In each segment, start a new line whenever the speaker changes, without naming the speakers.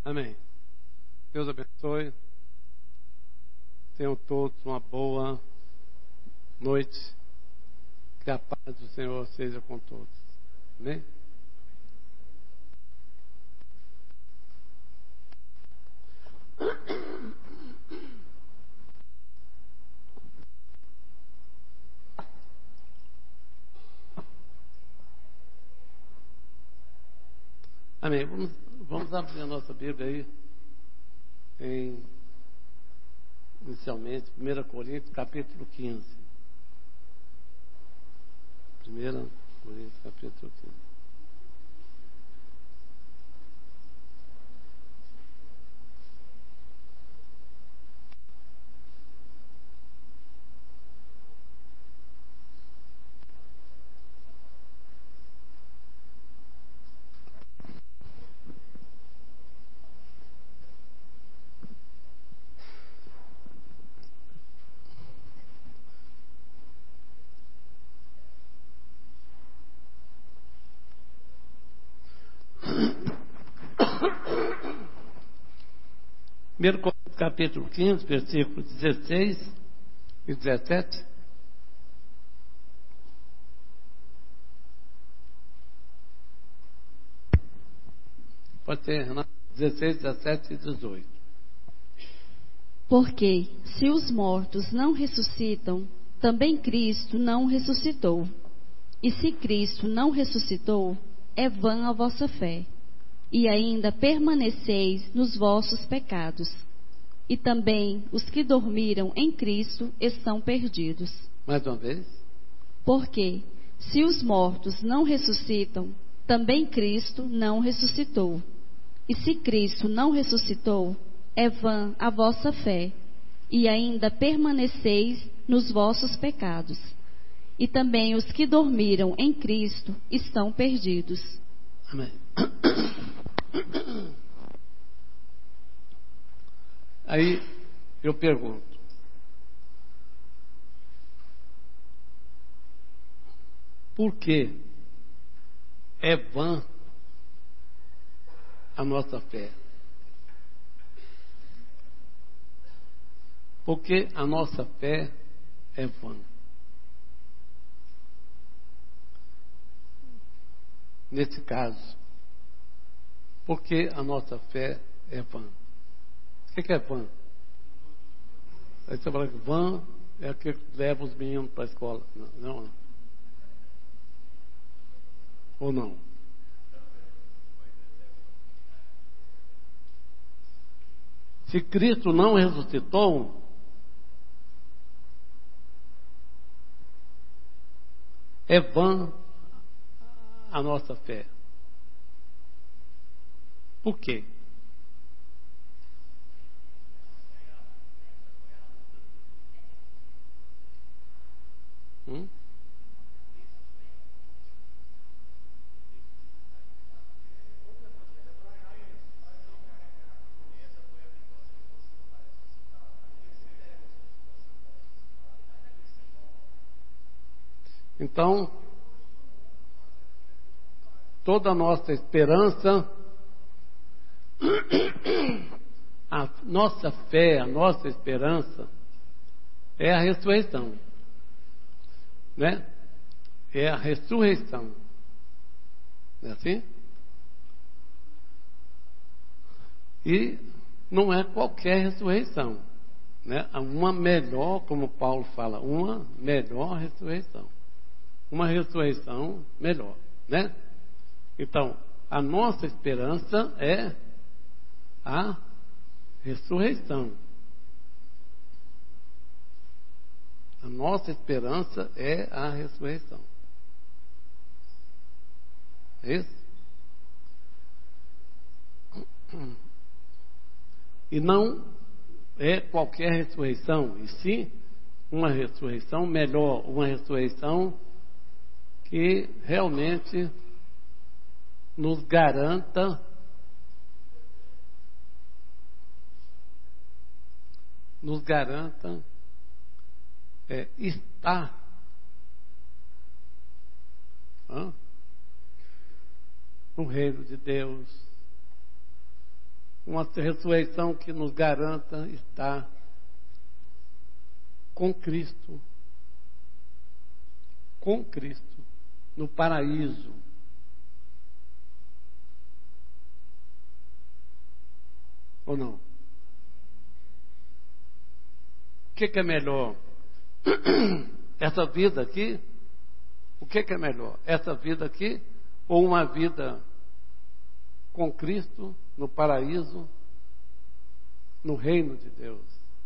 Amém. Deus abençoe. Tenham todos uma boa noite. Que a paz do Senhor seja com todos. Amém? Amém. Vamos abrir a nossa Bíblia aí, inicialmente, 1 Coríntios, capítulo 15. 1 Coríntios, capítulo 15. Primeiro Coríntios, capítulo 15, versículos 16 e 17. Pode ser, Renato? 16, 17 e 18.
Porque, se os mortos não ressuscitam, também Cristo não ressuscitou. E se Cristo não ressuscitou, é vã a vossa fé. E ainda permaneceis nos vossos pecados. E também os que dormiram em Cristo estão perdidos.
Mais uma vez.
Porque, se os mortos não ressuscitam, também Cristo não ressuscitou. E se Cristo não ressuscitou, é vã a vossa fé, e ainda permaneceis nos vossos pecados. E também os que dormiram em Cristo estão perdidos.
Amém. Aí eu pergunto: por que é vã a nossa fé? Porque a nossa fé é vã. Nesse caso, porque a nossa fé é vã. O que é vã? Aí você fala que vã é aquele que leva os meninos para a escola. Não. Ou não? Se Cristo não ressuscitou, é vã a nossa fé. Por quê? Então, toda a nossa esperança, a nossa fé, a nossa esperança é a ressurreição, né? É a ressurreição, não é assim? E não é qualquer ressurreição, né? Uma melhor, como Paulo fala, uma melhor ressurreição. Uma ressurreição melhor, né? Então, a nossa esperança é a ressurreição. A nossa esperança é a ressurreição. É isso? E não é qualquer ressurreição, e sim uma ressurreição melhor, uma ressurreição que realmente nos garanta estar no reino de Deus, uma ressurreição que nos garanta estar com Cristo, no paraíso. Ou não? O que é melhor? Essa vida aqui? O que é melhor? Essa vida aqui ou uma vida com Cristo no paraíso, no reino de Deus?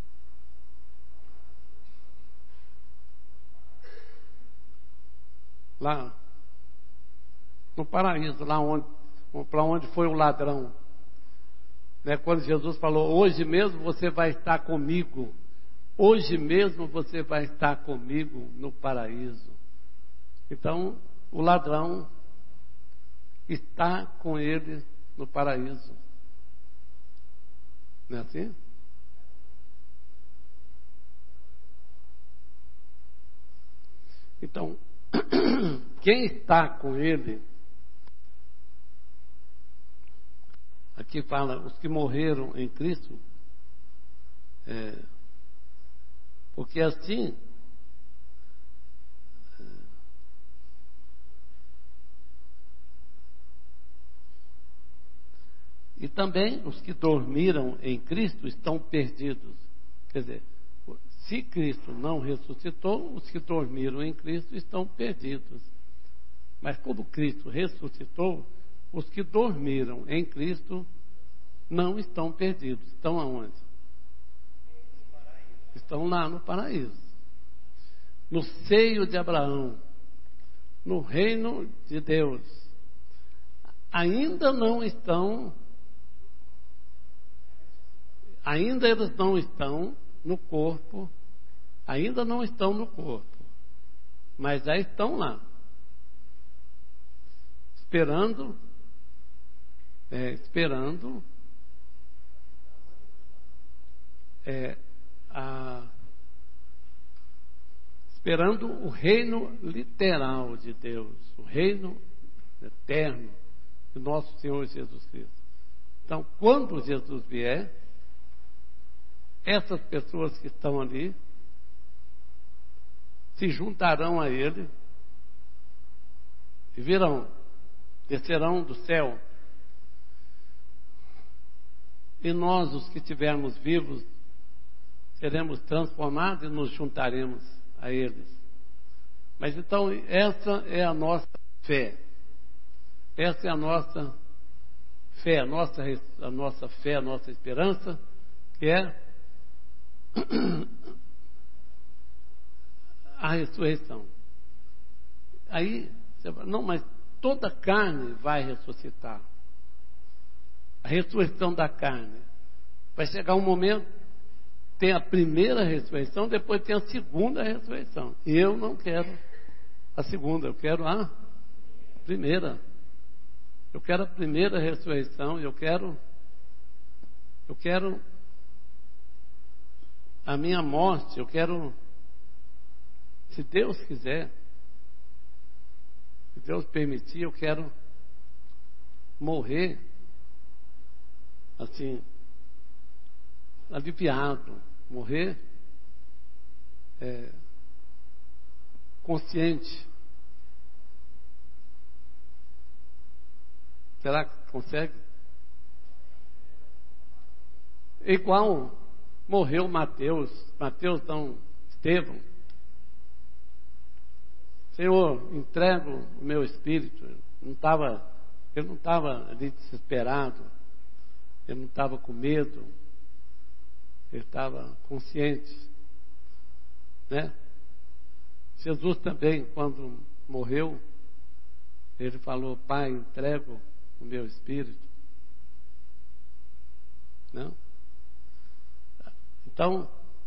Lá no paraíso, lá para onde foi o ladrão, né? Quando Jesus falou: hoje mesmo você vai estar comigo, hoje mesmo você vai estar comigo no paraíso. Então o ladrão está com ele no paraíso, não é assim? Então quem está com ele, aqui fala os que morreram em Cristo, porque assim e também os que dormiram em Cristo estão perdidos. Quer dizer, se Cristo não ressuscitou, os que dormiram em Cristo estão perdidos. Mas como Cristo ressuscitou, os que dormiram em Cristo não estão perdidos. Estão aonde? Estão lá no paraíso, no seio de Abraão, no reino de Deus. Ainda eles não estão no corpo, mas já estão lá, esperando o reino literal de Deus, o reino eterno de nosso Senhor Jesus Cristo. Então, quando Jesus vier, essas pessoas que estão ali se juntarão a Ele e descerão do céu. E nós, os que estivermos vivos, seremos transformados e nos juntaremos a eles. Mas então, essa é a nossa fé. Essa é a nossa fé, a nossa esperança, que é a ressurreição. Aí, você fala: não, mas toda carne vai ressuscitar. A ressurreição da carne. Vai chegar um momento, tem a primeira ressurreição, depois tem a segunda ressurreição. E eu não quero a segunda, eu quero a primeira. Eu quero a primeira ressurreição, eu quero a minha morte, eu quero, se Deus quiser, se Deus permitir, eu quero morrer assim, aliviado, morrer consciente. Será que consegue? Igual morreu Mateus não, Estevão. Senhor, entrego o meu espírito. Ele não estava ali desesperado, ele não estava com medo, ele estava consciente, né? Jesus também, quando morreu, ele falou: Pai, entrego o meu espírito. Não? Então,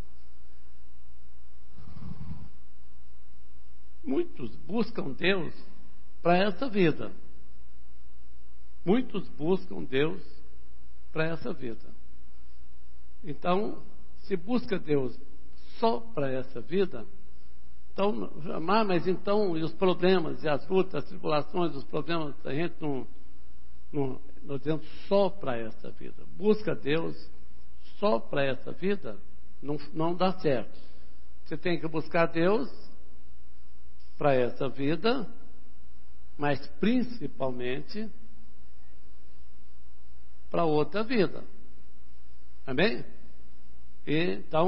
muitos buscam Deus para essa vida. Muitos buscam Deus para essa vida. Então, se busca Deus só para essa vida, então, mas então, e os problemas, e as lutas, as tribulações, os problemas, a gente nós dizemos só para essa vida. Busca Deus só para essa vida, não dá certo. Você tem que buscar Deus para essa vida, mas principalmente para outra vida. Amém? Então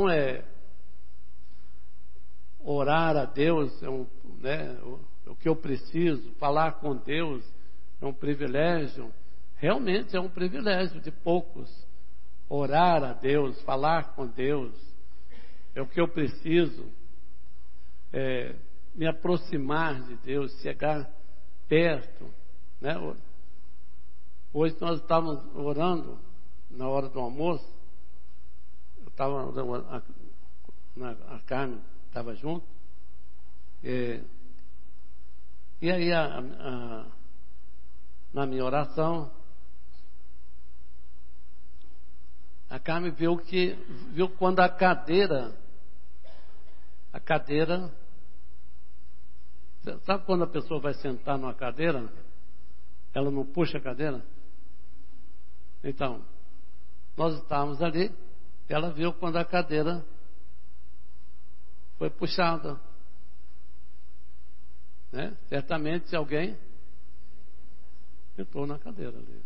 orar a Deus o que eu preciso, falar com Deus é um privilégio, realmente é um privilégio de poucos. Orar a Deus, falar com Deus, é o que eu preciso, me aproximar de Deus, chegar perto, né? Hoje nós estávamos orando na hora do almoço, eu estava, a Carmen estava junto, e aí na minha oração, a Carmen viu quando a cadeira, sabe quando a pessoa vai sentar numa cadeira, ela não puxa a cadeira? Então, nós estávamos ali, ela viu quando a cadeira foi puxada, né? Certamente alguém entrou na cadeira ali.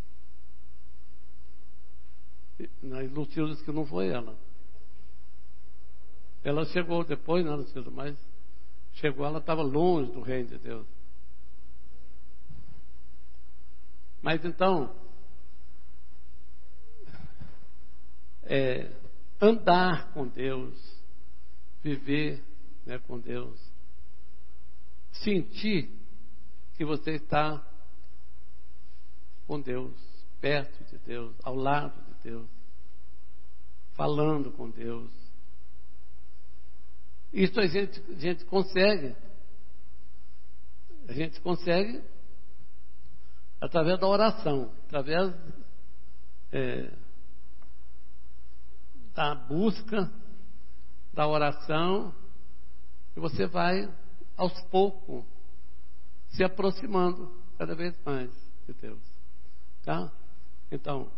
Na Lucila disse que não foi ela. Ela chegou depois, né, Lucila? Mas chegou, ela estava longe do reino de Deus. Mas então, andar com Deus, viver, né, com Deus, sentir que você está com Deus, perto de Deus, ao lado de Deus, falando com Deus. Isso a gente consegue. A gente consegue através da oração, através da busca, da oração, e você vai aos poucos se aproximando cada vez mais de Deus, tá? Então,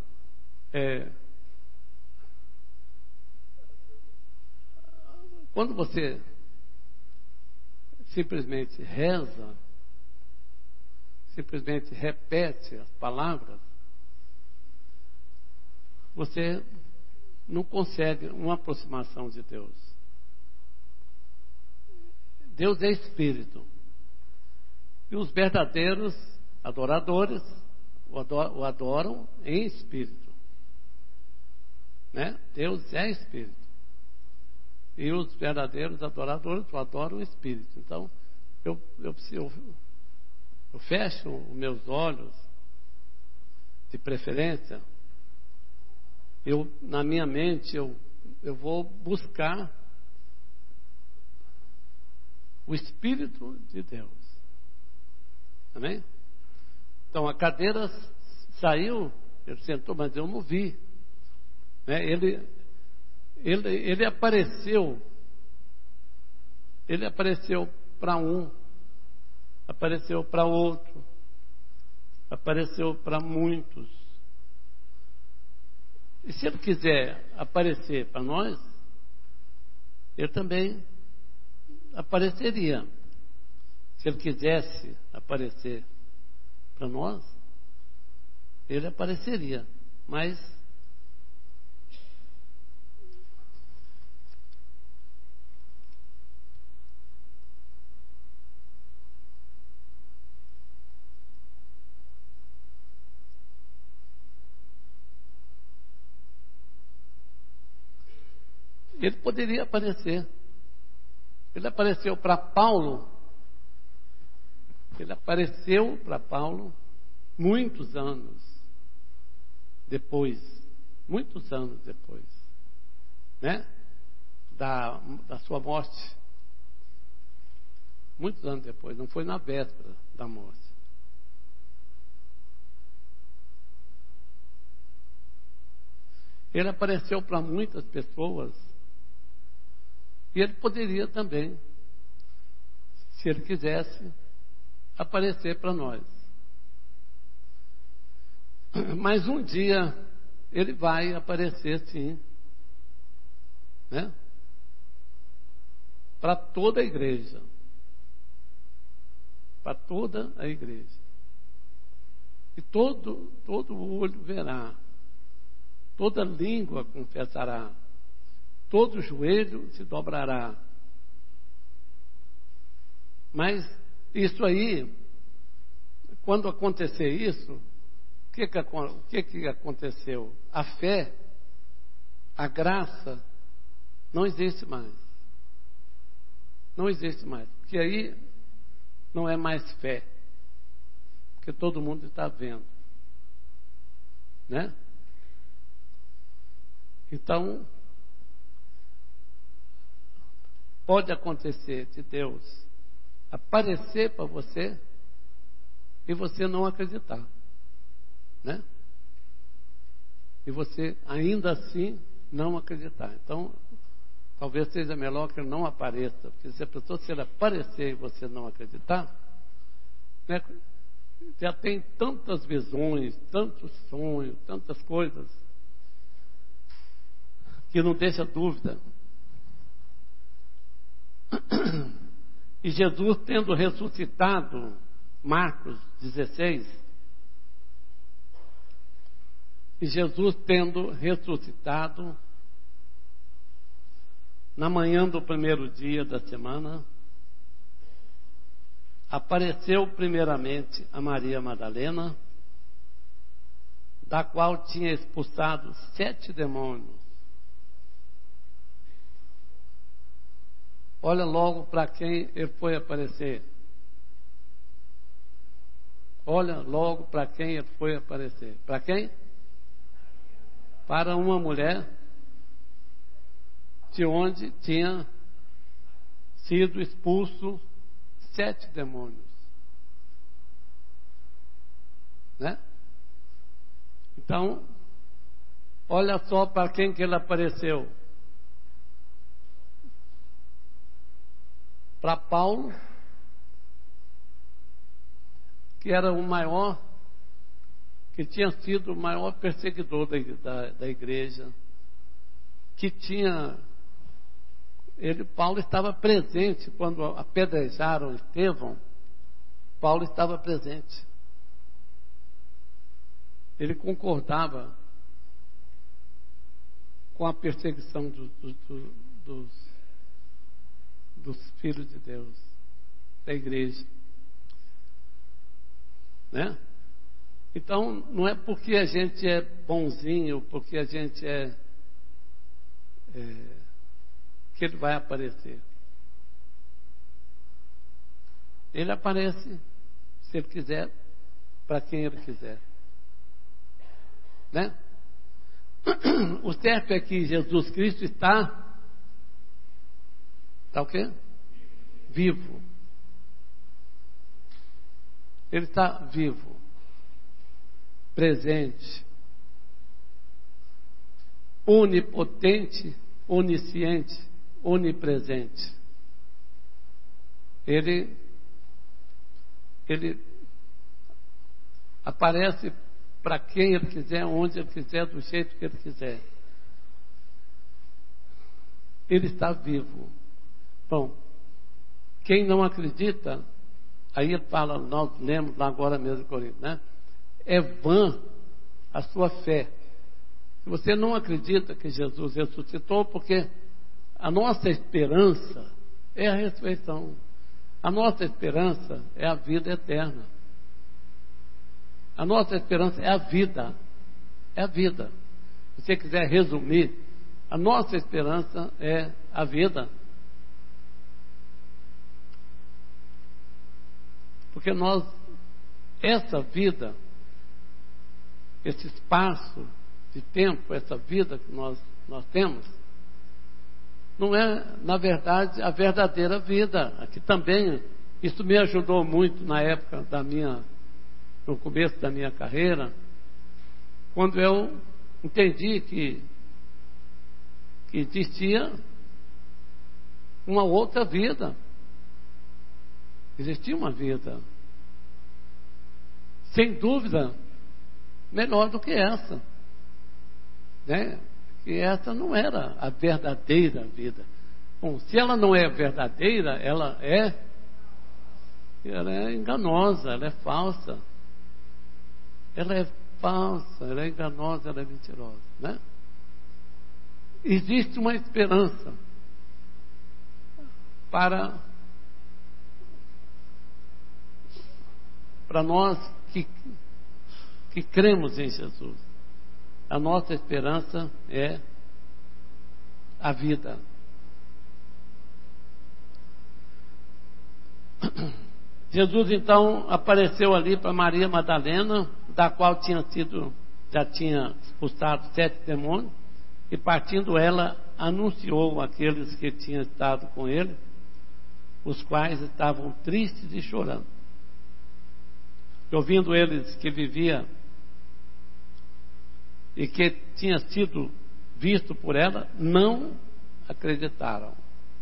quando você simplesmente reza, simplesmente repete as palavras, você não consegue uma aproximação de Deus. Deus é Espírito. E os verdadeiros adoradores o adoram em Espírito, né? Deus é Espírito. E os verdadeiros adoradores o adoram em Espírito. Então, eu fecho os meus olhos, de preferência, na minha mente, eu vou buscar o Espírito de Deus. Amém? Então, a cadeira saiu, ele sentou, mas eu não vi. Né? Ele apareceu para um, apareceu para outro, apareceu para muitos. E se ele quiser aparecer para nós, ele também apareceria. Se ele quisesse aparecer para nós, ele apareceria. Mas ele poderia aparecer. Ele apareceu para Paulo. Ele apareceu para Paulo muitos anos depois. Muitos anos depois, né? Da sua morte. Muitos anos depois. Não foi na véspera da morte. Ele apareceu para muitas pessoas. E ele poderia também, se ele quisesse, aparecer para nós. Mas um dia ele vai aparecer, sim, né? Para toda a igreja. Para toda a igreja. E todo olho verá, toda língua confessará, todo joelho se dobrará. Mas isso aí, quando acontecer isso, o que aconteceu? A fé, a graça, não existe mais. Não existe mais. Porque aí não é mais fé. Porque todo mundo está vendo. Né? Então, pode acontecer de Deus aparecer para você e você não acreditar. Né? E você ainda assim não acreditar. Então, talvez seja melhor que ele não apareça. Porque se a pessoa se ele aparecer e você não acreditar, né, já tem tantas visões, tantos sonhos, tantas coisas, que não deixa dúvida. E Jesus tendo ressuscitado, Marcos 16, e Jesus tendo ressuscitado, na manhã do primeiro dia da semana, apareceu primeiramente a Maria Madalena, da qual tinha expulsado 7 demônios. Olha logo para quem ele foi aparecer. Olha logo para quem ele foi aparecer. Para quem? Para uma mulher de onde tinha sido expulso 7 demônios. Né? Então, olha só para quem que ele apareceu. Para Paulo, que era o maior, que tinha sido o maior perseguidor da igreja, que tinha, Paulo estava presente quando apedrejaram Estevão. Paulo estava presente. Ele concordava com a perseguição dos filhos de Deus, da igreja. Né? Então, não é porque a gente é bonzinho, porque a gente que ele vai aparecer. Ele aparece, se ele quiser, para quem ele quiser. Né? O certo é que Jesus Cristo está o quê? Vivo. Ele está vivo, presente, onipotente, onisciente, onipresente. Ele aparece para quem ele quiser, onde ele quiser, do jeito que ele quiser. Ele está vivo. Bom, quem não acredita, aí ele fala, nós lemos lá agora mesmo em Corinto, né? É vã a sua fé. Se você não acredita que Jesus ressuscitou, porque a nossa esperança é a ressurreição. A nossa esperança é a vida eterna. A nossa esperança é a vida. É a vida. Se você quiser resumir, a nossa esperança é a vida. Porque essa vida, esse espaço de tempo, essa vida que nós temos, não é, na verdade, a verdadeira vida. Aqui também, isso me ajudou muito na época no começo da minha carreira, quando eu entendi que existia uma outra vida. Existia uma vida. Sem dúvida, melhor do que essa, né? Que essa não era a verdadeira vida. Bom, se ela não é verdadeira, ela é enganosa, ela é falsa. Ela é falsa, ela é enganosa, ela é mentirosa, né? Existe uma esperança para nós que cremos em Jesus. A nossa esperança é a vida. Jesus então apareceu ali para Maria Madalena, da qual já tinha expulsado 7 demônios, e partindo ela anunciou àqueles que tinham estado com ele, os quais estavam tristes e chorando. E ouvindo eles que vivia e que tinha sido visto por ela, não acreditaram.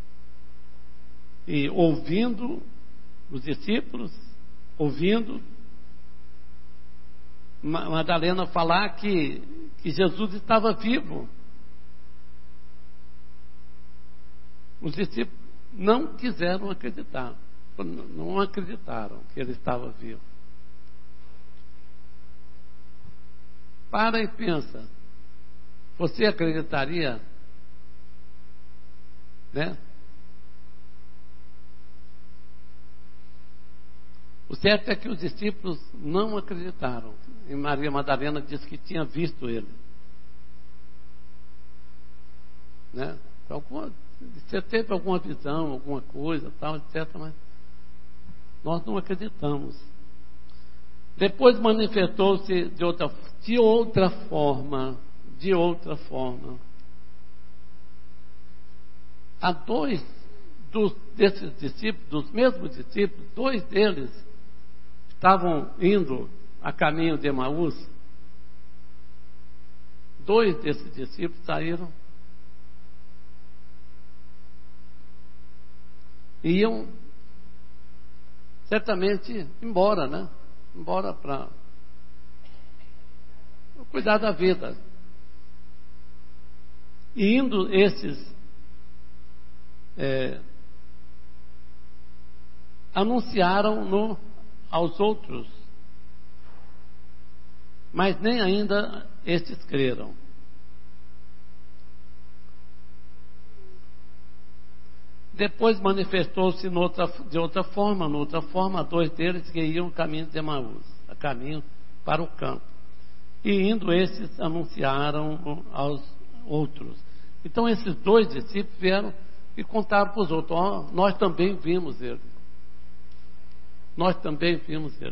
E ouvindo os discípulos, ouvindo Madalena falar que Jesus estava vivo, os discípulos não quiseram acreditar, não acreditaram que ele estava vivo. Para e pensa, você acreditaria, né? O certo é que os discípulos não acreditaram. E Maria Madalena disse que tinha visto ele, né? Você teve alguma visão, alguma coisa, tal, etc., mas nós não acreditamos. Depois manifestou-se de outra forma. Há 2 desses discípulos, dos mesmos discípulos, 2 deles estavam indo a caminho de Emaús. 2 desses discípulos saíram. Iam certamente embora, né? Embora para cuidar da vida. E indo esses anunciaram aos outros, mas nem ainda estes creram. Depois manifestou-se de outra forma, 2 deles que iam caminho de Emaús, a caminho para o campo. E indo esses anunciaram aos outros. Então esses 2 discípulos vieram e contaram para os outros: nós também vimos ele. Nós também vimos ele.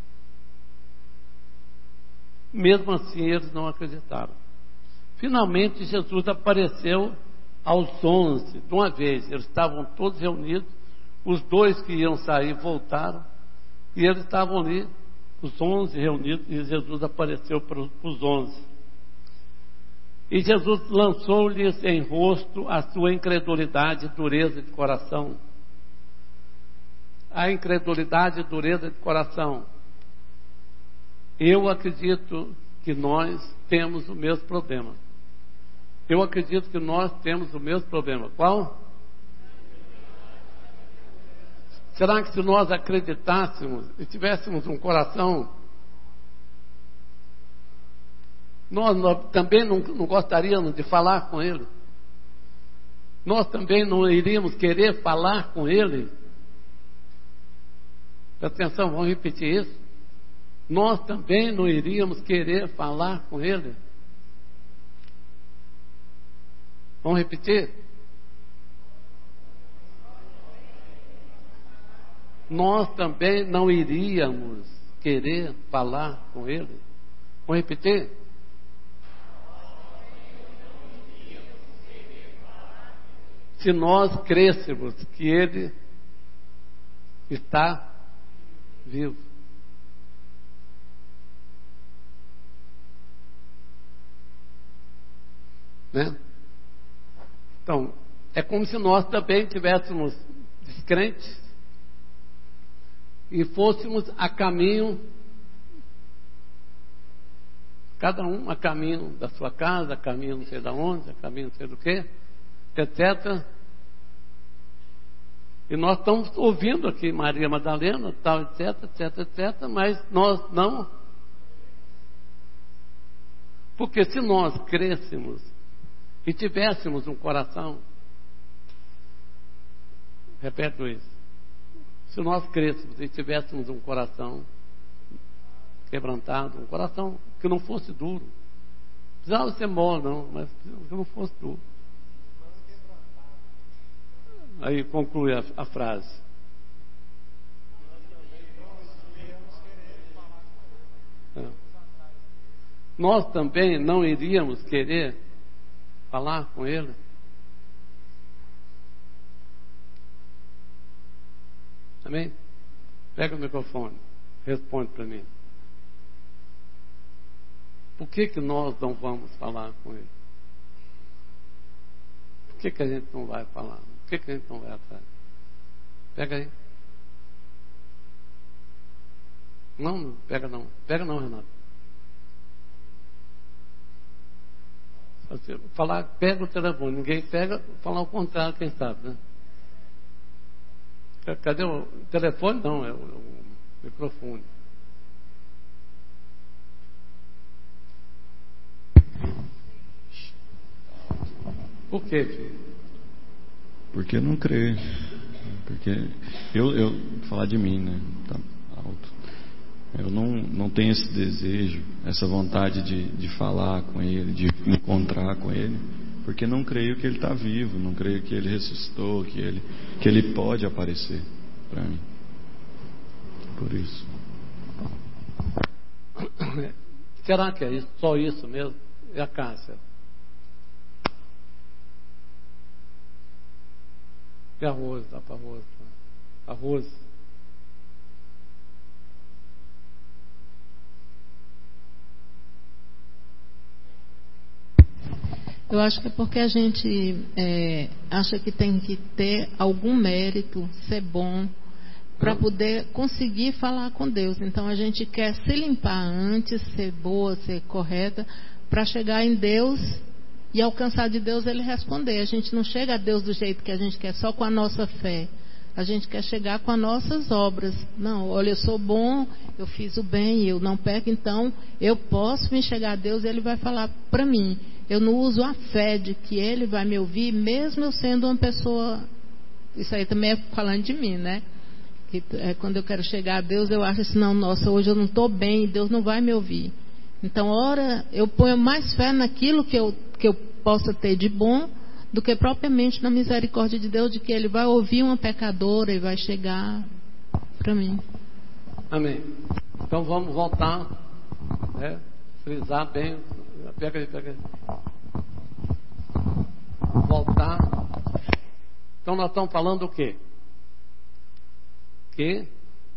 Mesmo assim eles não acreditaram. Finalmente Jesus apareceu aos 11, de uma vez. Eles estavam todos reunidos, os 2 que iam sair voltaram, e eles estavam ali, os 11 reunidos, e Jesus apareceu para os 11. E Jesus lançou-lhes em rosto a sua incredulidade e dureza de coração. A incredulidade e dureza de coração. Eu acredito que nós temos o mesmo problema. Eu acredito que nós temos o mesmo problema. Qual? Será que se nós acreditássemos e tivéssemos um coração, nós também não gostaríamos de falar com Ele? Nós também não iríamos querer falar com Ele? Presta atenção, vamos repetir isso. Nós também não iríamos querer falar com Ele? Vamos repetir? Nós também não iríamos querer falar com Ele? Vamos repetir? Se nós crêssemos que Ele está vivo. Né? Então, é como se nós também tivéssemos descrentes e fôssemos a caminho Cada um a caminho da sua casa, a caminho não sei de onde, a caminho não sei do que, etc. E nós estamos ouvindo aqui Maria Madalena, tal, etc, etc, etc, mas nós não. Porque se nós crescemos e tivéssemos um coração, repete isso, se nós crescemos e tivéssemos um coração quebrantado, um coração que não fosse duro, não precisava ser mole não, mas que não fosse duro. Aí conclui a frase. Nós também não iríamos querer falar com ele? Amém? Pega o microfone, responde para mim. Por que nós não vamos falar com ele? Por que a gente não vai falar? Por que a gente não vai atrás? Pega aí. Não, pega não. Pega não, Renato. Falar, pega o telefone. Ninguém pega, falar o contrário, quem sabe, né? Cadê o telefone? Não, é o microfone. Por que, filho?
Porque eu não creio. Porque eu falar de mim, né? Tá alto. Eu não tenho esse desejo, essa vontade de falar com ele, de me encontrar com ele, porque não creio que ele está vivo, não creio que ele ressuscitou, que ele pode aparecer para mim. Por isso.
Será que é isso? Só isso mesmo? É a Cássia. E arroz, dá para arroz. Arroz.
Eu acho que é porque a gente acha que tem que ter algum mérito, ser bom, para poder conseguir falar com Deus. Então a gente quer se limpar antes, ser boa, ser correta, para chegar em Deus e alcançar de Deus ele responder. A gente não chega a Deus do jeito que a gente quer, só com a nossa fé. A gente quer chegar com as nossas obras. Não, olha, eu sou bom, eu fiz o bem, eu não peco, então eu posso me chegar a Deus e ele vai falar para mim. Eu não uso a fé de que ele vai me ouvir, mesmo eu sendo uma pessoa... Isso aí também é falando de mim, né? Que, quando eu quero chegar a Deus, eu acho assim, não, nossa, hoje eu não estou bem, Deus não vai me ouvir. Então, ora, eu ponho mais fé naquilo que eu possa ter de bom, do que propriamente na misericórdia de Deus, de que ele vai ouvir uma pecadora e vai chegar para mim.
Amém. Então vamos voltar, né? Frisar bem. Pega aí. Voltar. Então nós estamos falando o quê? Que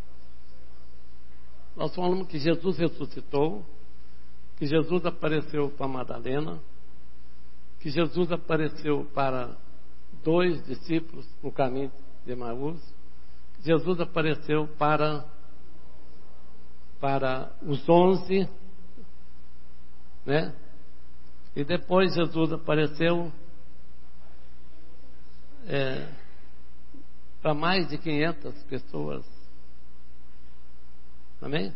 nós falamos que Jesus ressuscitou, que Jesus apareceu para Madalena, que Jesus apareceu para 2 discípulos no caminho de Emaús, que Jesus apareceu para os 11, né? E depois Jesus apareceu para mais de 500 pessoas. Amém?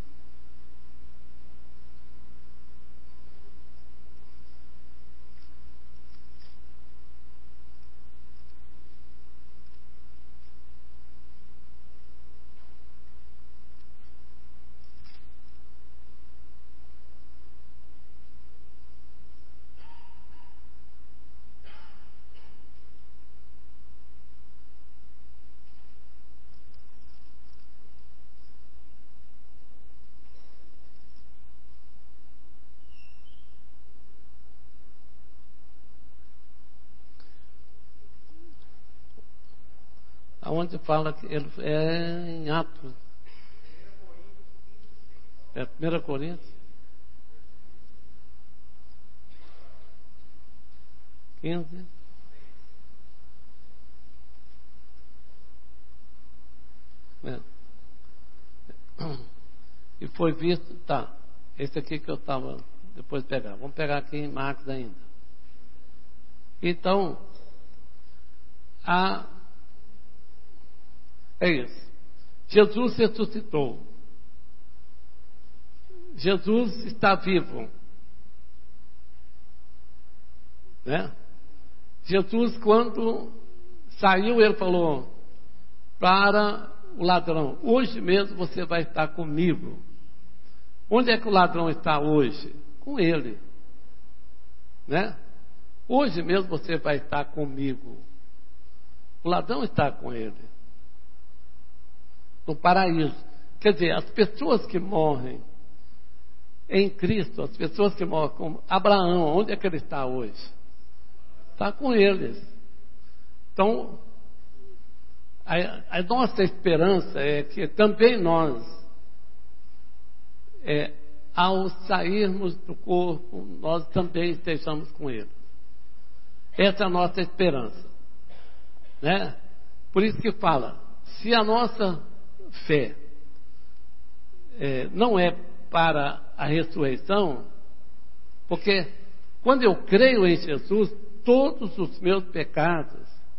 Onde fala que ele é em Atos. É 1 Coríntios 15. E foi visto, tá, esse aqui que eu estava depois pegar. Vamos pegar aqui em Marcos ainda. Então, é isso. Jesus ressuscitou. Jesus está vivo. Né? Jesus, quando saiu, ele falou para o ladrão: hoje mesmo você vai estar comigo. Onde é que o ladrão está hoje? Com ele. Né? Hoje mesmo você vai estar comigo. O ladrão está com ele. No paraíso. Quer dizer, as pessoas que morrem em Cristo, as pessoas que morrem como Abraão, onde é que ele está hoje? Está com eles. Então, a nossa esperança é que também nós, ao sairmos do corpo, nós também estejamos com ele. Essa é a nossa esperança. Né? Por isso que fala, se a nossa fé não é para a ressurreição, porque quando eu creio em Jesus, todos os meus pecados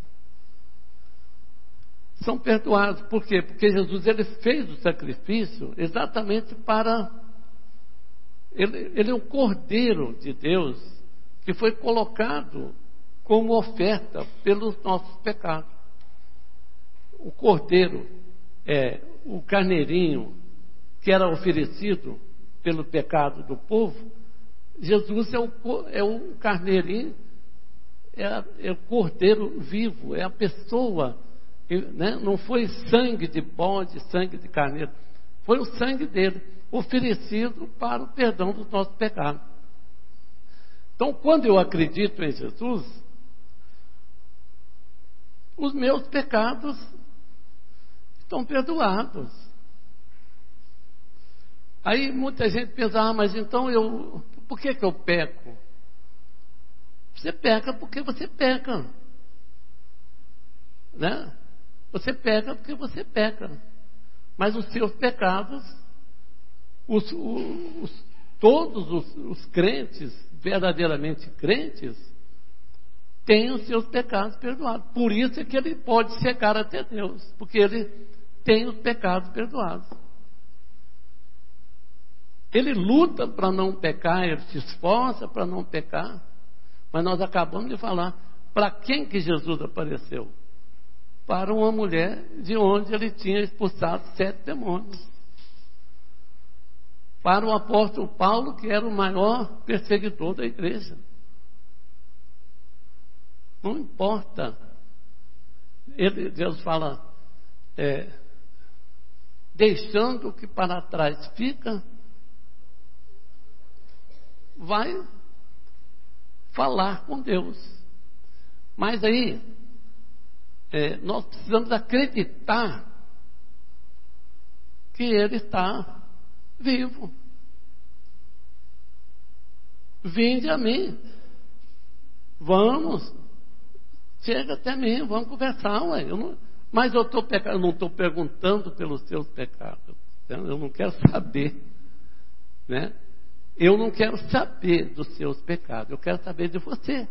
são perdoados. Por quê? Porque Jesus, ele fez o sacrifício exatamente para... Ele é o Cordeiro de Deus que foi colocado como oferta pelos nossos pecados. O Cordeiro é o carneirinho que era oferecido pelo pecado do povo. Jesus é o carneirinho, é o Cordeiro vivo, é a pessoa, né? Não foi sangue de bode, sangue de carneiro, foi o sangue dele, oferecido para o perdão dos nossos pecados. Então, quando eu acredito em Jesus, os meus pecados estão perdoados. Aí muita gente pensa, mas então por que eu peco? Você peca porque você peca. Né? Você peca porque você peca. Mas os seus pecados, todos os crentes, verdadeiramente crentes, têm os seus pecados perdoados. Por isso é que ele pode chegar até Deus, porque ele tem os pecados perdoados. Ele luta para não pecar, ele se esforça para não pecar, mas nós acabamos de falar, para quem que Jesus apareceu? Para uma mulher de onde ele tinha expulsado 7 demônios. Para o apóstolo Paulo, que era o maior perseguidor da igreja. Não importa. Deus fala, deixando o que para trás fica, vai falar com Deus. Mas aí, nós precisamos acreditar que Ele está vivo. Vinde a mim. Vamos. Chega até mim, vamos conversar. Mas eu não estou perguntando pelos seus pecados. Eu não quero saber. Né? Eu não quero saber dos seus pecados. Eu quero saber de você.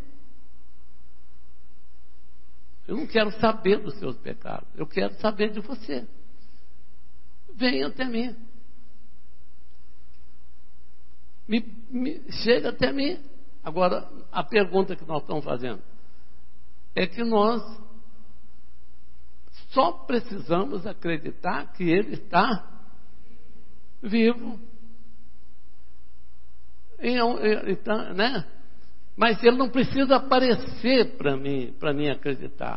Eu não quero saber dos seus pecados. Eu quero saber de você. Venha até mim. Chega até mim. Agora, a pergunta que nós estamos fazendo é que nós só precisamos acreditar que Ele está vivo. Então, né? Mas Ele não precisa aparecer para mim acreditar.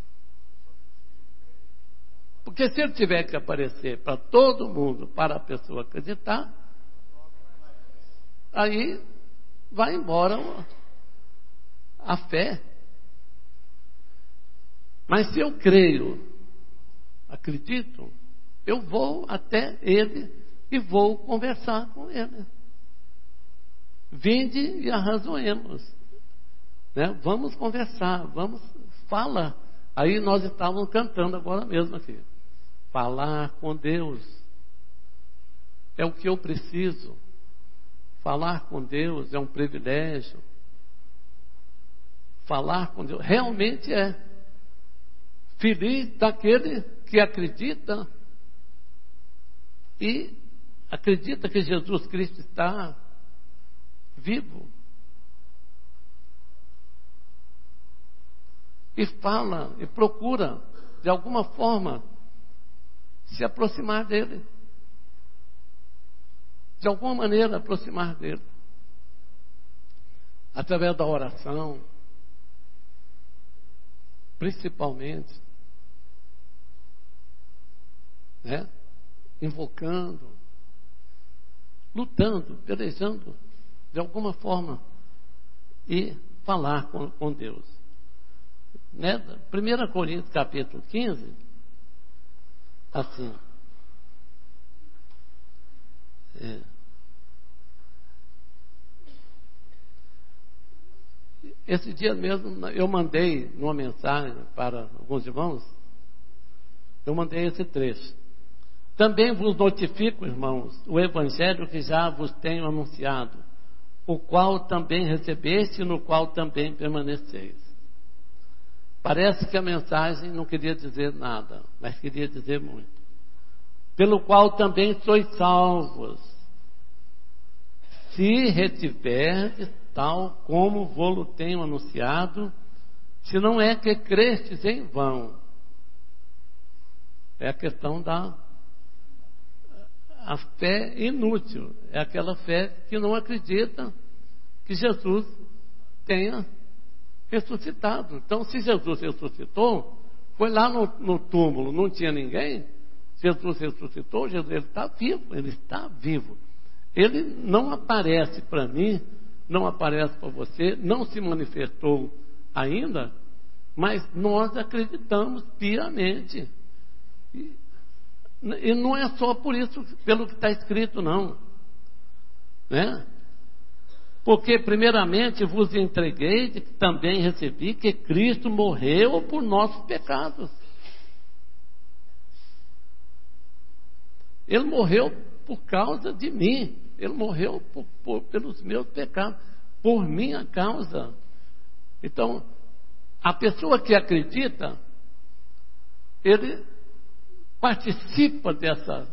Porque se Ele tiver que aparecer para todo mundo, para a pessoa acreditar, aí vai embora a fé. Mas se eu creio, acredito, eu vou até Ele e vou conversar com Ele. Vinde e arrazoemos, né? Vamos conversar, fala. Aí nós estávamos cantando agora mesmo aqui. Falar com Deus é o que eu preciso. Falar com Deus é um privilégio. Falar com Deus realmente é. Feliz daquele que acredita e acredita que Jesus Cristo está vivo. E fala e procura, de alguma forma, se aproximar dele. De alguma maneira, aproximar dele. Através da oração, principalmente, né? Invocando, lutando, pelejando, de alguma forma, e falar com Deus. Né? 1 Coríntios capítulo 15, assim. Esse dia mesmo eu mandei uma mensagem para alguns irmãos, eu mandei esse trecho. Também vos notifico, irmãos, o evangelho que já vos tenho anunciado, o qual também recebeste e no qual também permaneceis. Parece que a mensagem não queria dizer nada, mas queria dizer muito. Pelo qual também sois salvos, se retiverdes tal como vou-lo tenho anunciado, se não é que crestes em vão. É a questão da a fé inútil, é aquela fé que não acredita que Jesus tenha ressuscitado. Então, se Jesus ressuscitou, foi lá no túmulo, não tinha ninguém, Jesus ressuscitou, Jesus está vivo, ele está vivo. Ele não aparece para mim, não aparece para você, não se manifestou ainda, mas nós acreditamos piamente. E não é só por isso, pelo que está escrito, não. Né? Porque, primeiramente, vos entreguei, que também recebi, que Cristo morreu por nossos pecados. Ele morreu por causa de mim. Ele morreu pelos meus pecados, por minha causa. Então, a pessoa que acredita, ele participa dessa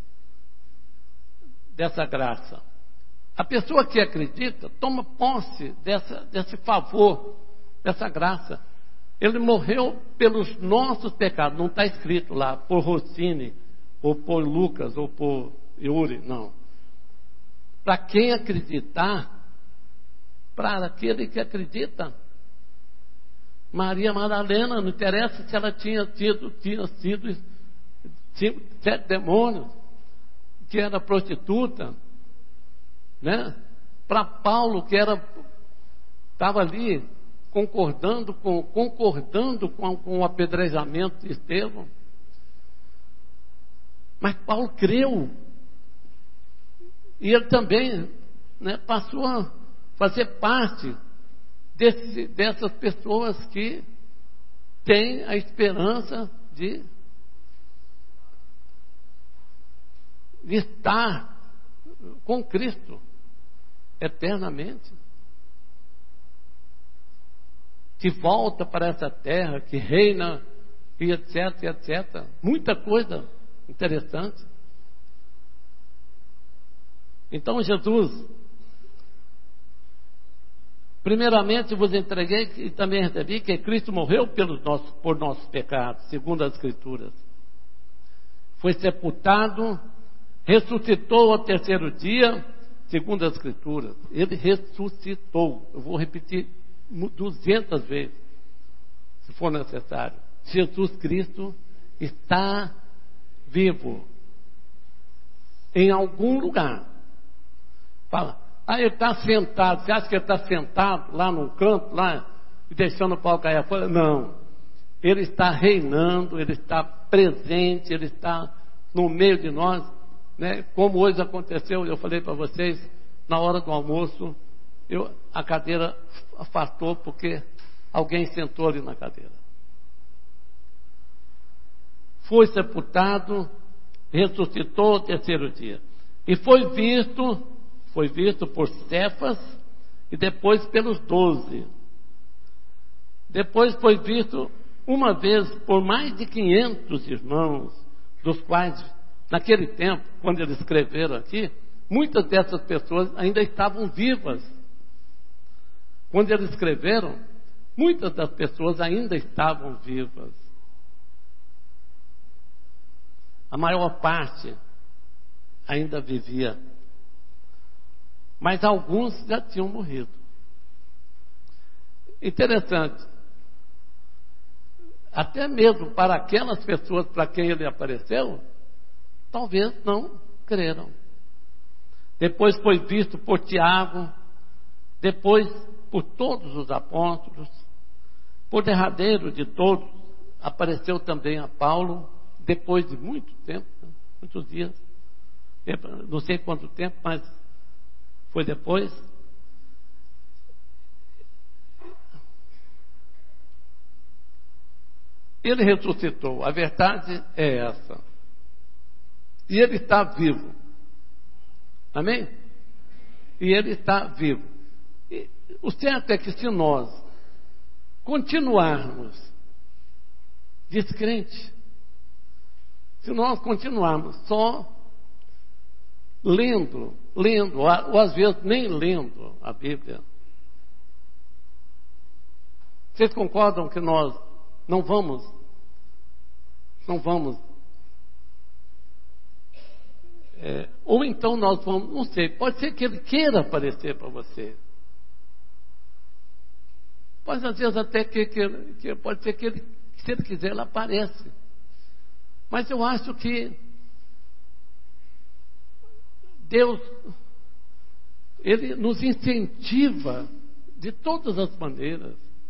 graça. A pessoa que acredita toma posse desse favor, dessa graça. Ele morreu pelos nossos pecados. Não está escrito lá por Rossini, ou por Lucas, ou por Yuri, não. Para quem acreditar, para aquele que acredita. Maria Madalena, não interessa se ela tinha sido 7 demônios, que era prostituta, né? Para Paulo, que estava ali concordando com o apedrejamento de Estevão. Mas Paulo creu. E ele também, né, passou a fazer parte dessas pessoas que têm a esperança de estar com Cristo eternamente, que volta para essa terra, que reina, e etc, etc. Muita coisa interessante. Então Jesus, primeiramente vos entreguei e também recebi que Cristo morreu por nossos pecados, segundo as Escrituras. Foi sepultado, ressuscitou ao terceiro dia, segundo as Escrituras. Ele ressuscitou. Eu vou repetir 200 vezes, se for necessário. Jesus Cristo está vivo em algum lugar. Fala, ele está sentado. Você acha que ele está sentado lá no canto, lá, e deixando o pau cair fora? Não. Ele está reinando, ele está presente, ele está no meio de nós. Né? Como hoje aconteceu, eu falei para vocês, na hora do almoço, a cadeira afastou porque alguém sentou ali na cadeira. Foi sepultado, ressuscitou ao terceiro dia. E foi visto Foi visto por Cefas e depois pelos 12. Depois foi visto uma vez por mais de 500 irmãos, dos quais, naquele tempo, quando eles escreveram aqui, muitas dessas pessoas ainda estavam vivas. Quando eles escreveram, muitas das pessoas ainda estavam vivas. A maior parte ainda vivia. Mas alguns já tinham morrido. Interessante. Até mesmo para aquelas pessoas para quem ele apareceu, talvez não creram. Depois foi visto por Tiago, depois por todos os apóstolos, por derradeiro de todos, apareceu também a Paulo, depois de muito tempo, muitos dias, não sei quanto tempo, mas foi depois. Ele ressuscitou, a verdade é essa. E ele está vivo. Amém? E ele está vivo. E o certo é que se nós continuarmos descrentes, se nós continuarmos só lendo, ou às vezes nem lendo a Bíblia, vocês concordam que nós não vamos, ou então nós vamos, não sei, pode ser que ele queira aparecer para você, pode às vezes até que pode ser que ele, se ele quiser, ele aparece, mas eu acho que Deus, ele nos incentiva de todas as maneiras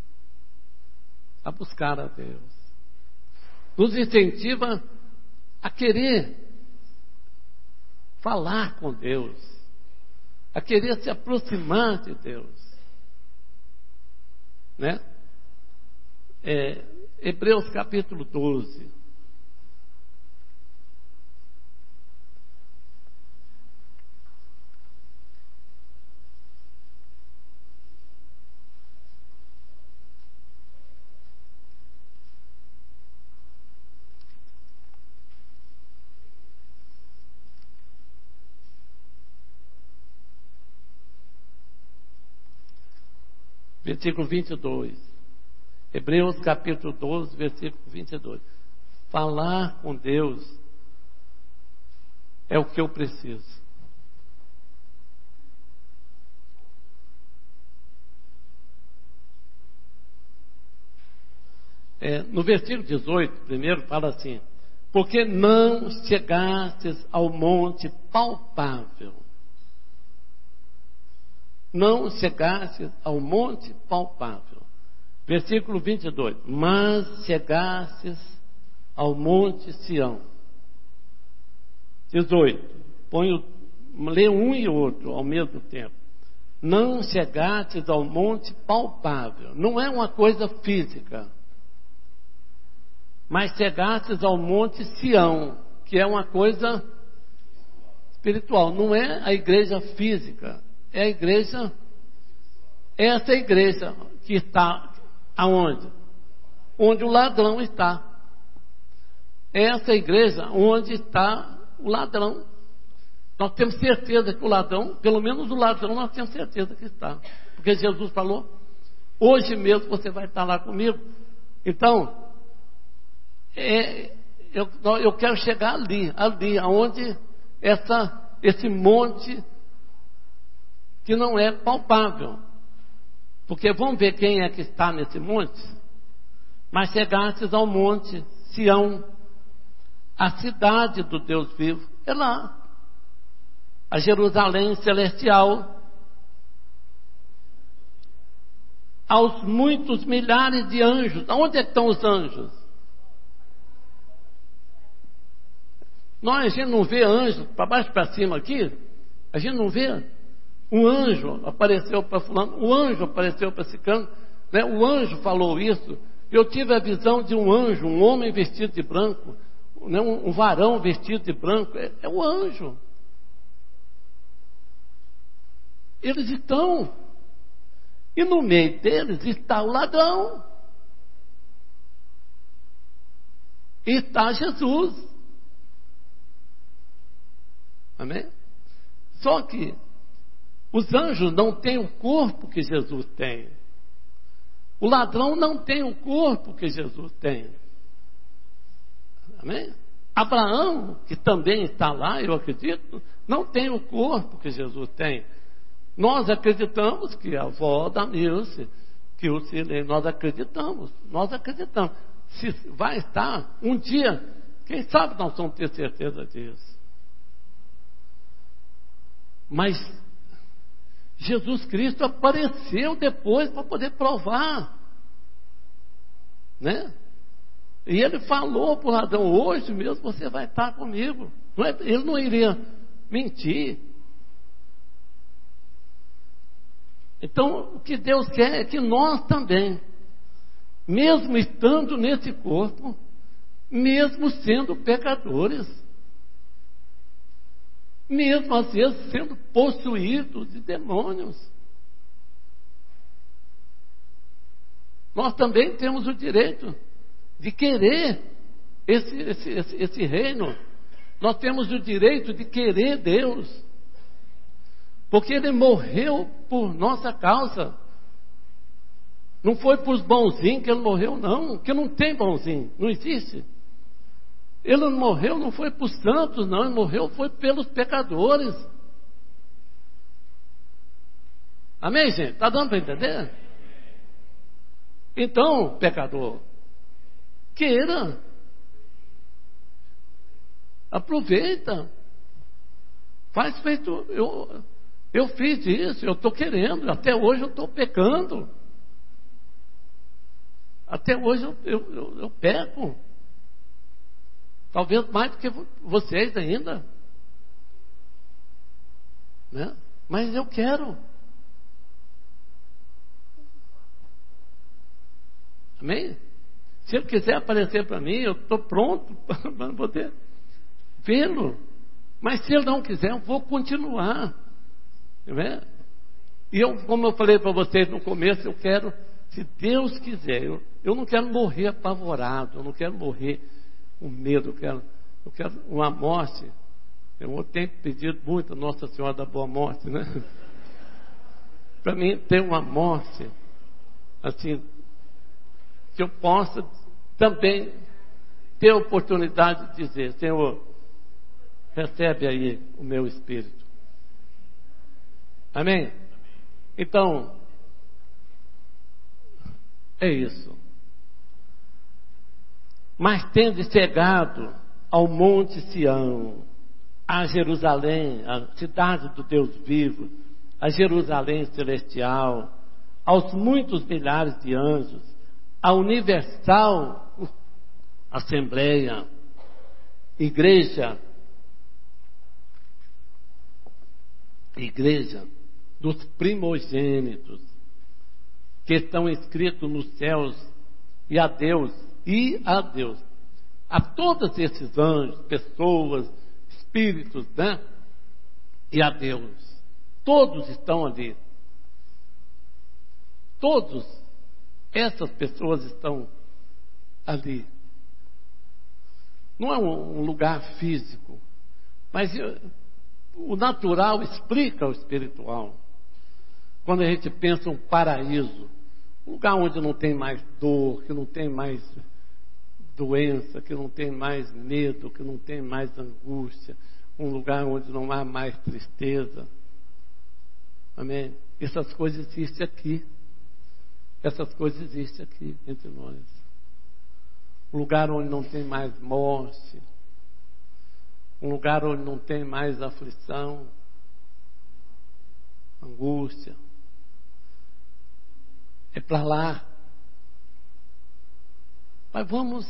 a buscar a Deus, nos incentiva a querer falar com Deus, a querer se aproximar de Deus, né? Hebreus capítulo 12. Versículo 22. Hebreus capítulo 12, versículo 22. Falar com Deus é o que eu preciso. No versículo 18, primeiro fala assim: porque não chegastes ao monte palpável. Não chegastes ao monte palpável. Versículo 22. Mas chegastes ao monte Sião. 18. Lê um e outro ao mesmo tempo. Não chegastes ao monte palpável. Não é uma coisa física. Mas chegastes ao monte Sião, que é uma coisa espiritual. Não é a igreja física. É a igreja, essa igreja que está aonde? Onde o ladrão está. Essa igreja onde está o ladrão. Nós temos certeza que o ladrão, pelo menos o ladrão, nós temos certeza que está. Porque Jesus falou, hoje mesmo você vai estar lá comigo. Então, eu quero chegar ali aonde esse monte que não é palpável, porque vamos ver quem é que está nesse monte. Mas chegastes ao monte Sião, a cidade do Deus vivo, é lá, a Jerusalém celestial, aos muitos milhares de anjos. Onde é que estão os anjos? A gente não vê anjos para baixo para cima aqui, a gente não vê. Um anjo apareceu para fulano, o anjo apareceu para ciclano, né? O anjo falou isso. Eu tive a visão de um anjo, um homem vestido de branco, né? Um varão vestido de branco, é o anjo. eles estão. E no meio deles está o ladrão. E está Jesus. Amém? Só que os anjos não têm o corpo que Jesus tem. O ladrão não tem o corpo que Jesus tem. Amém? Abraão, que também está lá, eu acredito, não tem o corpo que Jesus tem. Nós acreditamos que a avó da Nilce, que o Silene, nós acreditamos. Se vai estar um dia, quem sabe nós vamos ter certeza disso. Mas Jesus Cristo apareceu depois para poder provar, né? E ele falou para o ladrão: hoje mesmo você vai estar comigo. Ele não iria mentir. Então, o que Deus quer é que nós também, mesmo estando nesse corpo, mesmo sendo pecadores, mesmo às vezes sendo possuídos de demônios, nós também temos o direito de querer esse reino. Nós temos o direito de querer Deus, porque Ele morreu por nossa causa. Não foi por os bonzinhos que Ele morreu, não, que não tem bonzinho, não existe. Ele não morreu, não foi para os santos, não. Ele morreu, foi pelos pecadores. Amém, gente? Está dando para entender? Então, pecador, queira. Aproveita. Faz feito. Eu fiz isso, eu estou querendo. Até hoje eu estou pecando. Até hoje eu peco. Talvez mais do que vocês ainda, né? Mas eu quero. Amém? Se Ele quiser aparecer para mim, eu estou pronto para poder vê-lo. Mas se Ele não quiser, eu vou continuar. Amém? E como eu falei para vocês no começo, eu quero, se Deus quiser, eu não quero morrer apavorado, eu não quero morrer com medo, eu quero uma morte. Eu tenho pedido muito a Nossa Senhora da Boa Morte, né? Para mim ter uma morte assim, que eu possa também ter a oportunidade de dizer: Senhor, recebe aí o meu espírito. Amém? Então, é isso. Mas tende chegado ao monte Sião, a Jerusalém, a cidade do Deus vivo, a Jerusalém celestial, aos muitos milhares de anjos, a universal assembleia, igreja dos primogênitos, que estão escritos nos céus, e a Deus, a todos esses anjos, pessoas, espíritos, né? E a Deus, todos estão ali. Todas essas pessoas estão ali. Não é um lugar físico, mas o natural explica o espiritual. Quando a gente pensa um paraíso, um lugar onde não tem mais dor, que não tem mais doença, que não tem mais medo, que não tem mais angústia, um lugar onde não há mais tristeza. Amém? Essas coisas existem aqui. Essas coisas existem aqui entre nós. Um lugar onde não tem mais morte, um lugar onde não tem mais aflição, angústia. É para lá. Mas vamos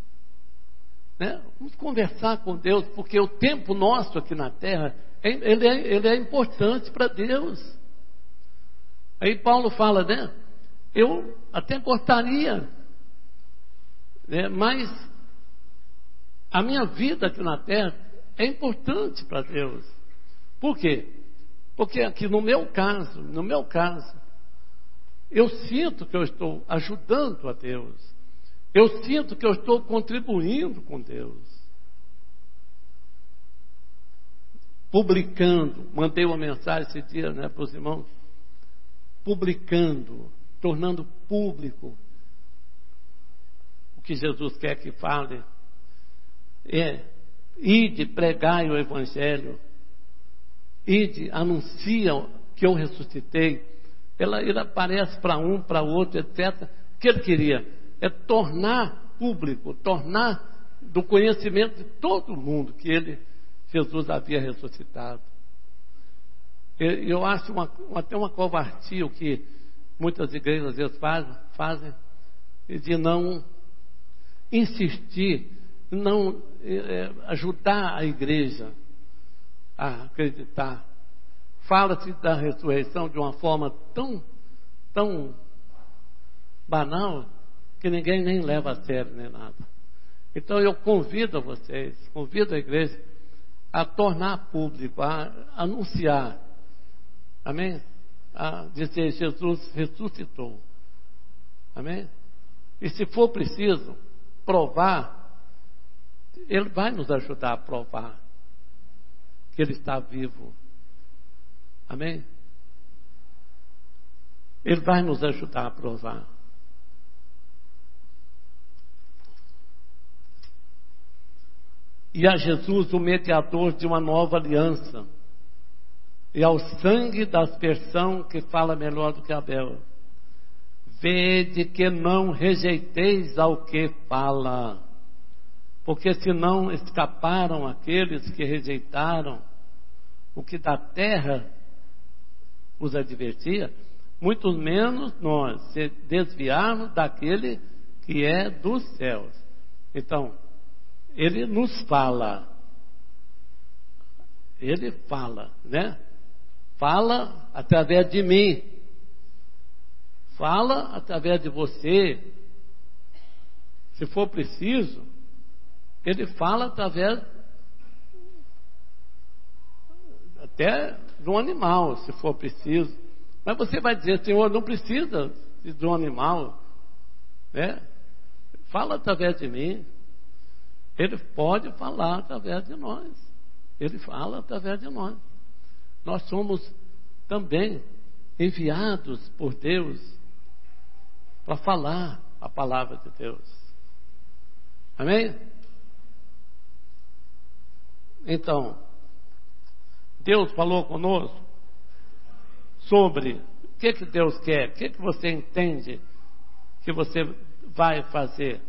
conversar com Deus, porque o tempo nosso aqui na terra, ele é importante para Deus. Aí Paulo fala, né? Eu até gostaria, né? Mas a minha vida aqui na terra é importante para Deus. Por quê? Porque aqui no meu caso, eu sinto que eu estou ajudando a Deus. Eu sinto que eu estou contribuindo com Deus. Publicando, mandei uma mensagem esse dia, né, para os irmãos. Publicando, tornando público o que Jesus quer que fale. Ide, pregai o Evangelho. Ide, anuncia que eu ressuscitei. Ele aparece para um, para outro, etc. O que ele queria é tornar público, tornar do conhecimento de todo mundo que Jesus havia ressuscitado. Eu acho até uma covardia o que muitas igrejas às vezes fazem de não insistir, não ajudar a igreja a acreditar. Fala-se da ressurreição de uma forma tão banal que ninguém nem leva a sério nem nada. Então eu convido vocês, convido a igreja a tornar público, a anunciar, amém? A dizer: Jesus ressuscitou, amém? E se for preciso provar, Ele vai nos ajudar a provar que Ele está vivo, amém? Ele vai nos ajudar a provar. E a Jesus, o mediador de uma nova aliança, e ao sangue da aspersão, que fala melhor do que Abel. Vede que não rejeiteis ao que fala, porque se não escaparam aqueles que rejeitaram o que da terra os advertia, muito menos nós, se desviarmos daquele que é dos céus. Então, Ele nos fala. Ele fala, né? Fala através de mim. Fala através de você. Se for preciso, Ele fala através até de um animal, se for preciso. Mas você vai dizer: Senhor, não precisa de um animal, né? Fala através de mim. Ele pode falar através de nós. Ele fala através de nós. Nós somos também enviados por Deus para falar a palavra de Deus. Amém? Então, Deus falou conosco sobre o que Deus quer, o que você entende que você vai fazer.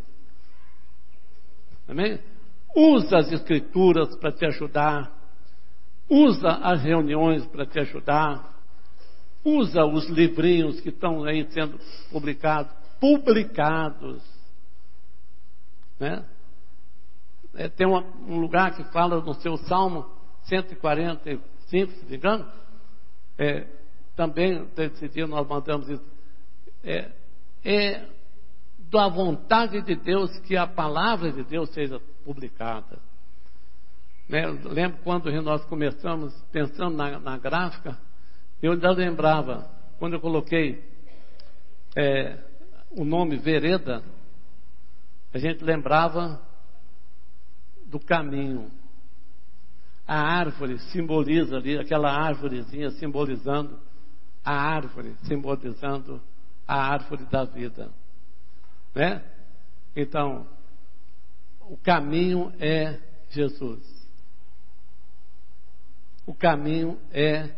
Amém? Usa as escrituras para te ajudar. Usa as reuniões para te ajudar. Usa os livrinhos que estão aí sendo publicados. Né? Tem um lugar que fala no seu Salmo 145, se não me engano. Também, esse dia nós mandamos isso. Da vontade de Deus que a palavra de Deus seja publicada. Eu lembro quando nós começamos pensando na gráfica, eu ainda lembrava, quando eu coloquei o nome Vereda, a gente lembrava do caminho. A árvore simboliza ali, aquela árvorezinha simbolizando a árvore, simbolizando a árvore da vida. Né? Então, o caminho é Jesus. O caminho é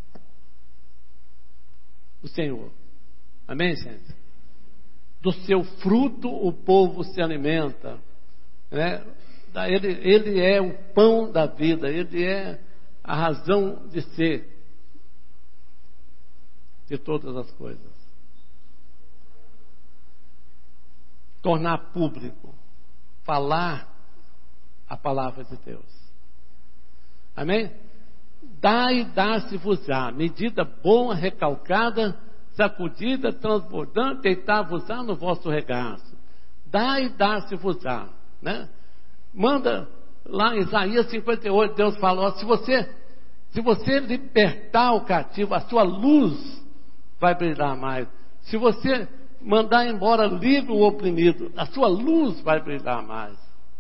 o Senhor. Amém, gente? Do seu fruto o povo se alimenta. Né? Ele é o pão da vida. Ele é a razão de ser de todas as coisas. Tornar público, falar a palavra de Deus. Amém? Dai, dá-se-vos-á, medida boa, recalcada, sacudida, transbordante, deitar-vos-á no vosso regaço. Dai, dá-se-vos-á, né? Manda lá em Isaías 58, Deus falou: se você Se você libertar o cativo, a sua luz vai brilhar mais. Se você mandar embora livre o oprimido, a sua luz vai brilhar mais.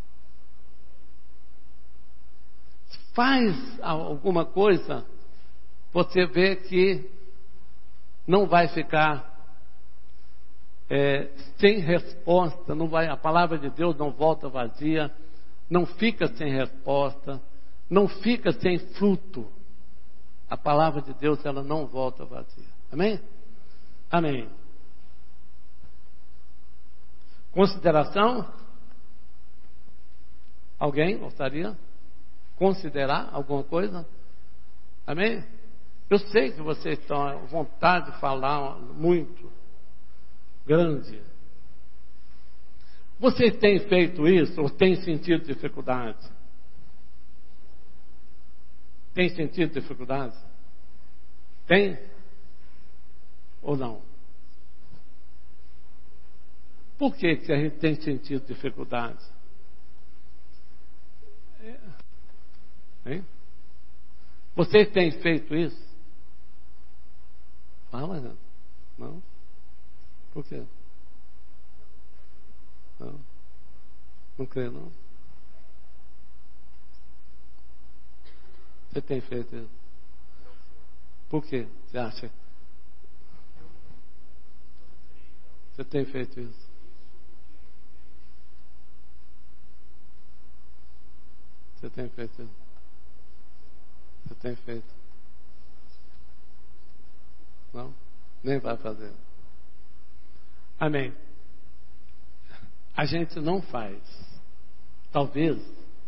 Faz alguma coisa, você vê que não vai ficar sem resposta, não vai, a palavra de Deus não volta vazia, não fica sem resposta, não fica sem fruto. A palavra de Deus, ela não volta vazia. Amém? Amém. Consideração? Alguém gostaria? Considerar alguma coisa? Amém? Eu sei que vocês estão à vontade de falar muito. Grande. Vocês têm feito isso ou têm sentido dificuldade? Tem sentido dificuldade? Tem? Ou não? Por que a gente tem sentido dificuldade? Hein? Vocês têm feito isso? Fala, gente. Não? Por quê? Não? Não creio, não? Você tem feito isso? Por quê? Você acha? Você tem feito isso? Você tem feito isso? Você tem feito? Não? Nem vai fazer. Amém. A gente não faz. Talvez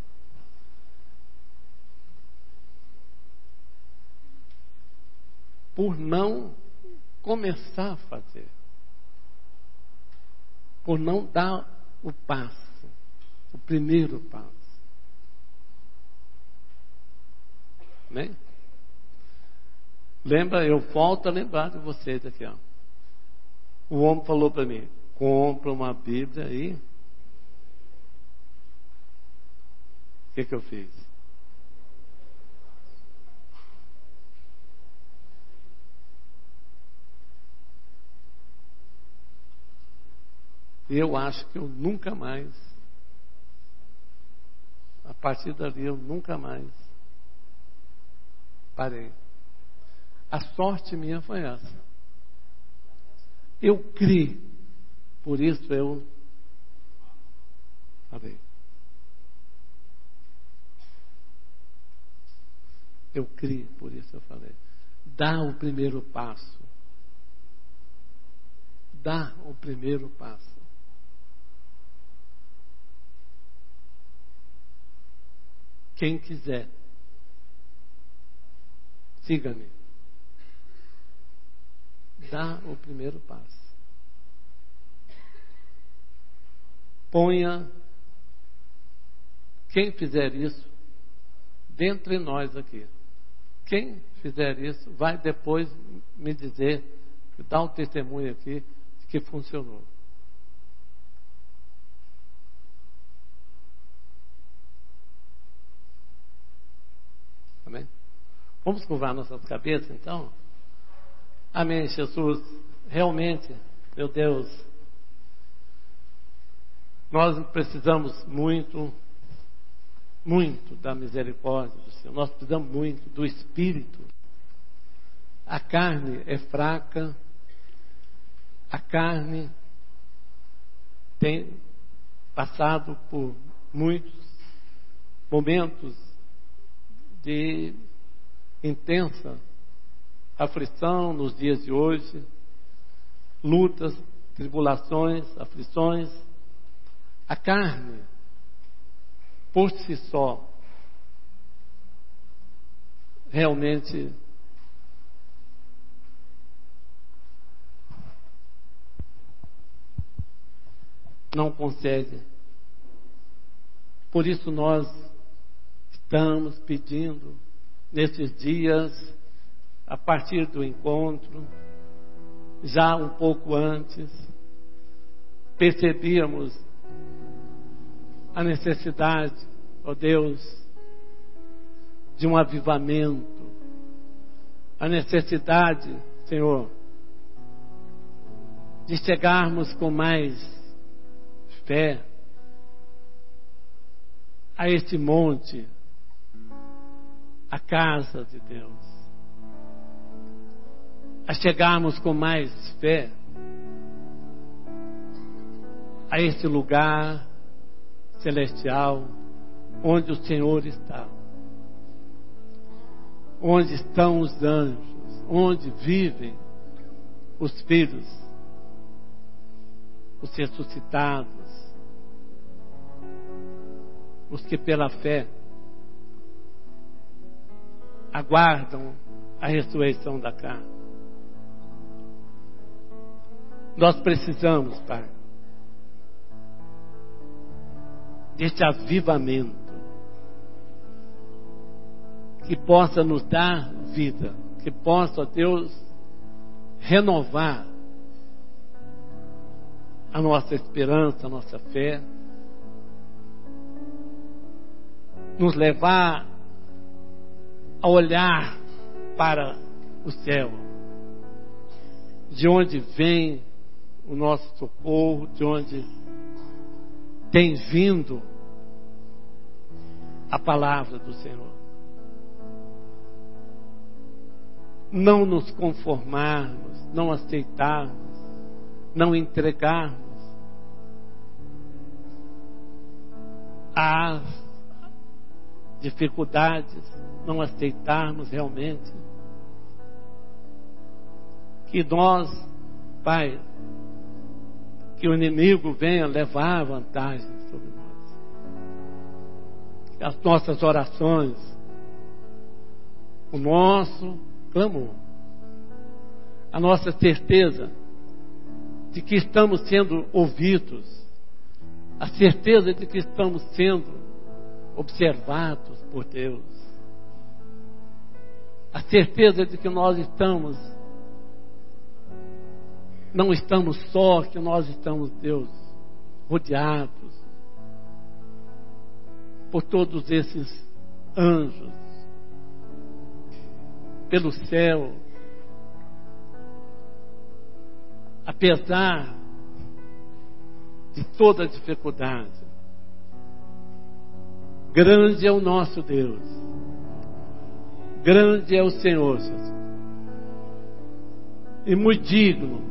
por não começar a fazer. Por não dar o passo. O primeiro passo. Amém? Lembra, eu volto a lembrar de vocês aqui, ó. O homem falou para mim: compra uma Bíblia aí. O que eu fiz? E eu acho que eu nunca mais, a partir dali eu nunca mais parei. A sorte minha foi essa. Eu criei, por isso eu parei. Eu criei, por isso eu falei. Dá o primeiro passo. Dá o primeiro passo. Quem quiser, siga-me. Dá o primeiro passo. Ponha quem fizer isso dentre nós aqui. Quem fizer isso vai depois me dizer, dar um testemunho aqui de que funcionou. Amém? Vamos curvar nossas cabeças então? Amém, Jesus. Realmente, meu Deus, nós precisamos muito da misericórdia do Senhor. Nós precisamos muito do Espírito. A carne é fraca. A carne tem passado por muitos momentos de intensa aflição nos dias de hoje, lutas, tribulações, aflições. A carne, por si só, realmente não consegue. Por isso nós estamos pedindo nesses dias, a partir do encontro, já um pouco antes, percebíamos a necessidade, ó Deus, de um avivamento, a necessidade, Senhor, de chegarmos com mais fé a este monte, a casa de Deus, a chegarmos com mais fé a este lugar celestial onde o Senhor está, onde estão os anjos, onde vivem os filhos, os ressuscitados, os que pela fé aguardam a ressurreição da carne. Nós precisamos, Pai, deste avivamento que possa nos dar vida, que possa, Deus, renovar a nossa esperança, a nossa fé, nos levar a olhar para o céu, de onde vem o nosso socorro, de onde tem vindo a palavra do Senhor. Não nos conformarmos, não aceitarmos, não entregarmos às dificuldades, não aceitarmos realmente que nós, Pai, que o inimigo venha levar vantagem sobre nós. Que as nossas orações, o nosso clamor, a nossa certeza de que estamos sendo ouvidos, a certeza de que estamos sendo observados por Deus, a certeza de que nós não estamos só, que nós estamos, Deus, rodeados por todos esses anjos, pelo céu, apesar de toda a dificuldade. Grande é o nosso Deus, grande é o Senhor, Jesus, e muito digno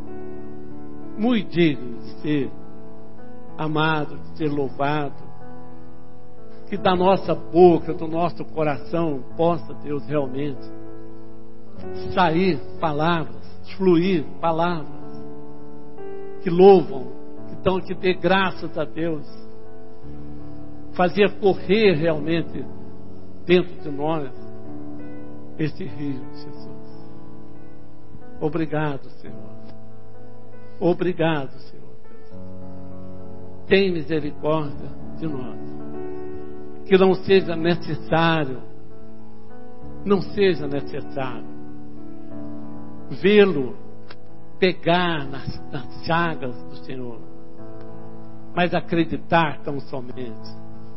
de ser amado, de ser louvado, que da nossa boca, do nosso coração possa, Deus, realmente sair palavras, fluir palavras que louvam, que dê graças a Deus, fazer correr realmente dentro de nós esse rio, Jesus. Obrigado, Senhor. Obrigado, Senhor. Tem misericórdia de nós. Que não seja necessário vê-lo pegar nas chagas do Senhor, mas acreditar tão somente.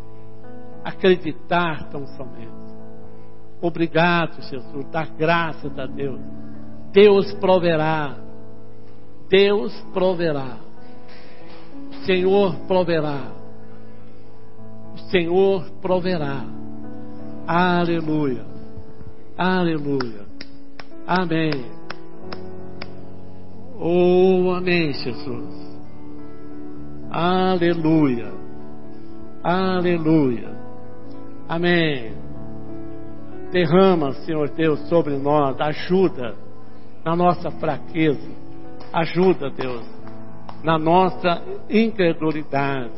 Obrigado, Jesus. Dá graças a Deus. Deus proverá. O Senhor proverá. Aleluia. Amém. Oh, amém, Jesus. Aleluia. Amém. Derrama, Senhor Deus, sobre nós ajuda na nossa fraqueza, ajuda, Deus, na nossa incredulidade.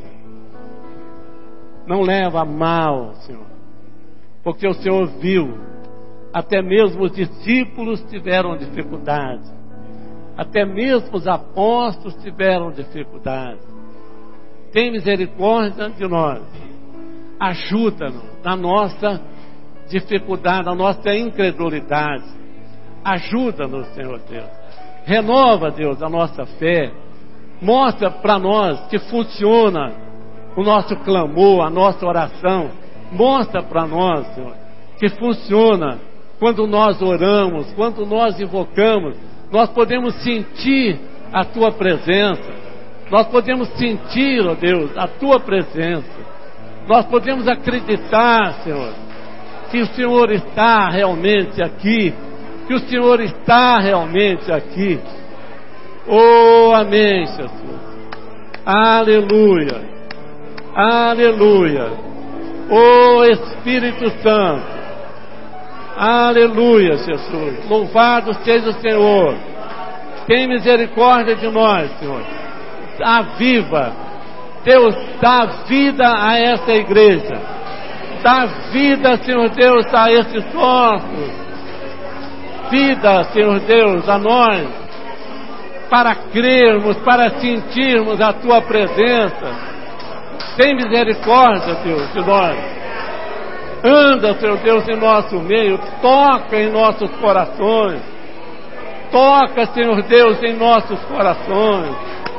Não leva a mal, Senhor, porque o Senhor viu, até mesmo os discípulos tiveram dificuldade, até mesmo os apóstolos tiveram dificuldade. Tem misericórdia de nós, ajuda-nos na nossa dificuldade, na nossa incredulidade. Ajuda-nos, Senhor Deus. Renova, Deus, a nossa fé. Mostra para nós que funciona o nosso clamor, a nossa oração. Mostra para nós, Senhor, que funciona quando nós oramos, quando nós invocamos, nós podemos sentir a Tua presença. Nós podemos sentir, ó Deus, a Tua presença. Nós podemos acreditar, Senhor, que o Senhor está realmente aqui, que o Senhor está realmente aqui. Oh, amém, Jesus. Aleluia, aleluia. Oh, Espírito Santo, aleluia, Jesus. Louvado seja o Senhor. Tem misericórdia de nós, Senhor. Aviva, Deus, dá vida a essa igreja. Dá vida, Senhor Deus, a esses ossos. Vida, Senhor Deus, a nós, para crermos, para sentirmos a Tua presença. Tem misericórdia, Deus, de nós. Anda, Senhor Deus, em nosso meio. Toca em nossos corações. Toca, Senhor Deus, em nossos corações.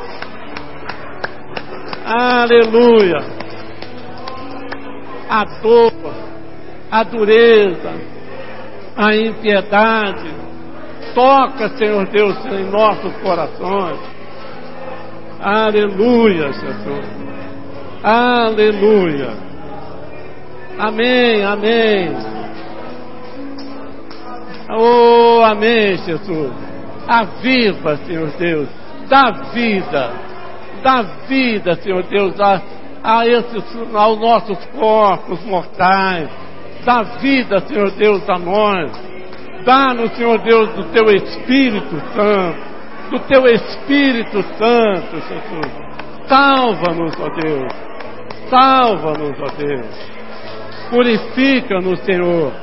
Aleluia. A dor, a dureza, a impiedade. Toca, Senhor Deus, em nossos corações. Aleluia, Jesus. Aleluia. Amém, amém. Oh, amém, Jesus. Aviva, Senhor Deus. Dá vida, Senhor Deus, aos nossos corpos mortais. Dá vida, Senhor Deus, a nós. Dá-nos, Senhor Deus, do Teu Espírito Santo. Do Teu Espírito Santo, Jesus. Salva-nos, ó Deus. Salva-nos, ó Deus. Purifica-nos, Senhor.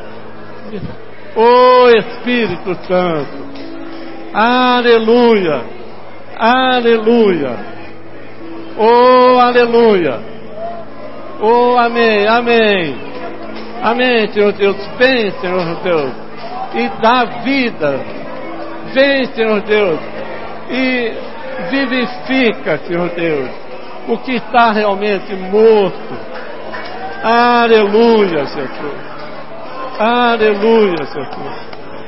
Ó Espírito Santo. Aleluia. Aleluia. Oh, aleluia. Oh, amém, amém. Amém, Senhor Deus. Vem, Senhor Deus, e dá vida. Vem, Senhor Deus, e vivifica, Senhor Deus, o que está realmente morto. Aleluia, Jesus. Aleluia, Jesus.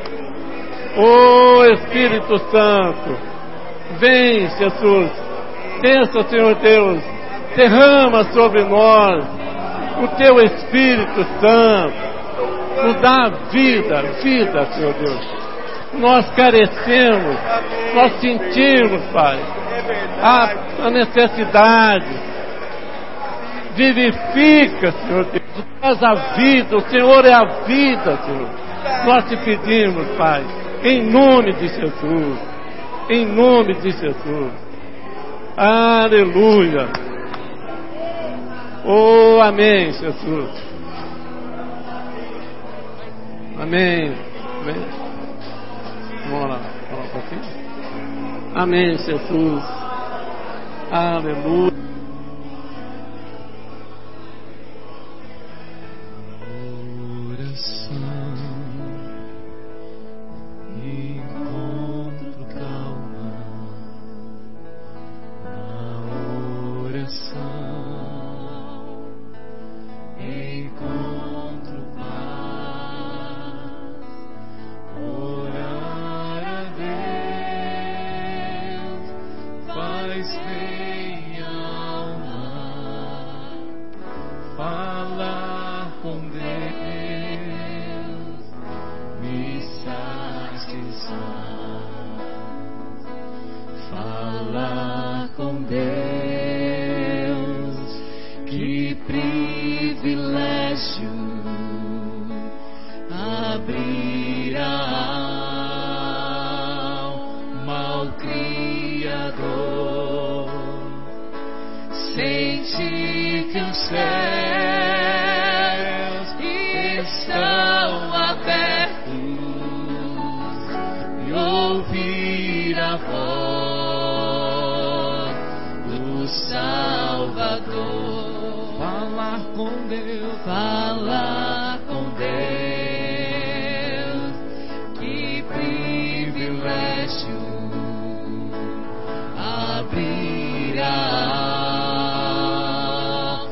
Oh, Espírito Santo, vem, Jesus. Desça, Senhor Deus, derrama sobre nós o Teu Espírito Santo, nos dá vida, Senhor Deus. Nós carecemos, nós sentimos, Pai, a necessidade. Vivifica, Senhor Deus, traz a vida, o Senhor é a vida, Senhor. Nós te pedimos, Pai, em nome de Jesus, em nome de Jesus. Aleluia. Oh, amém, Jesus. Amém. Amém. Vamos lá um pouquinho. Amém, Jesus. Aleluia.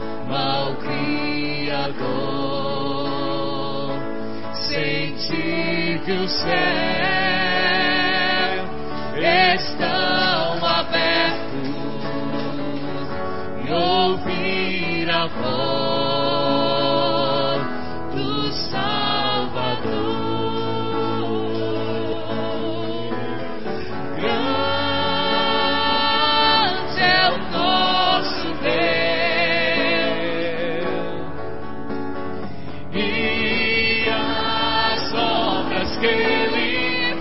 Sentir que o céu estão abertos e ouvir a voz do Salvador. Grande é o nosso Deus e as obras que Ele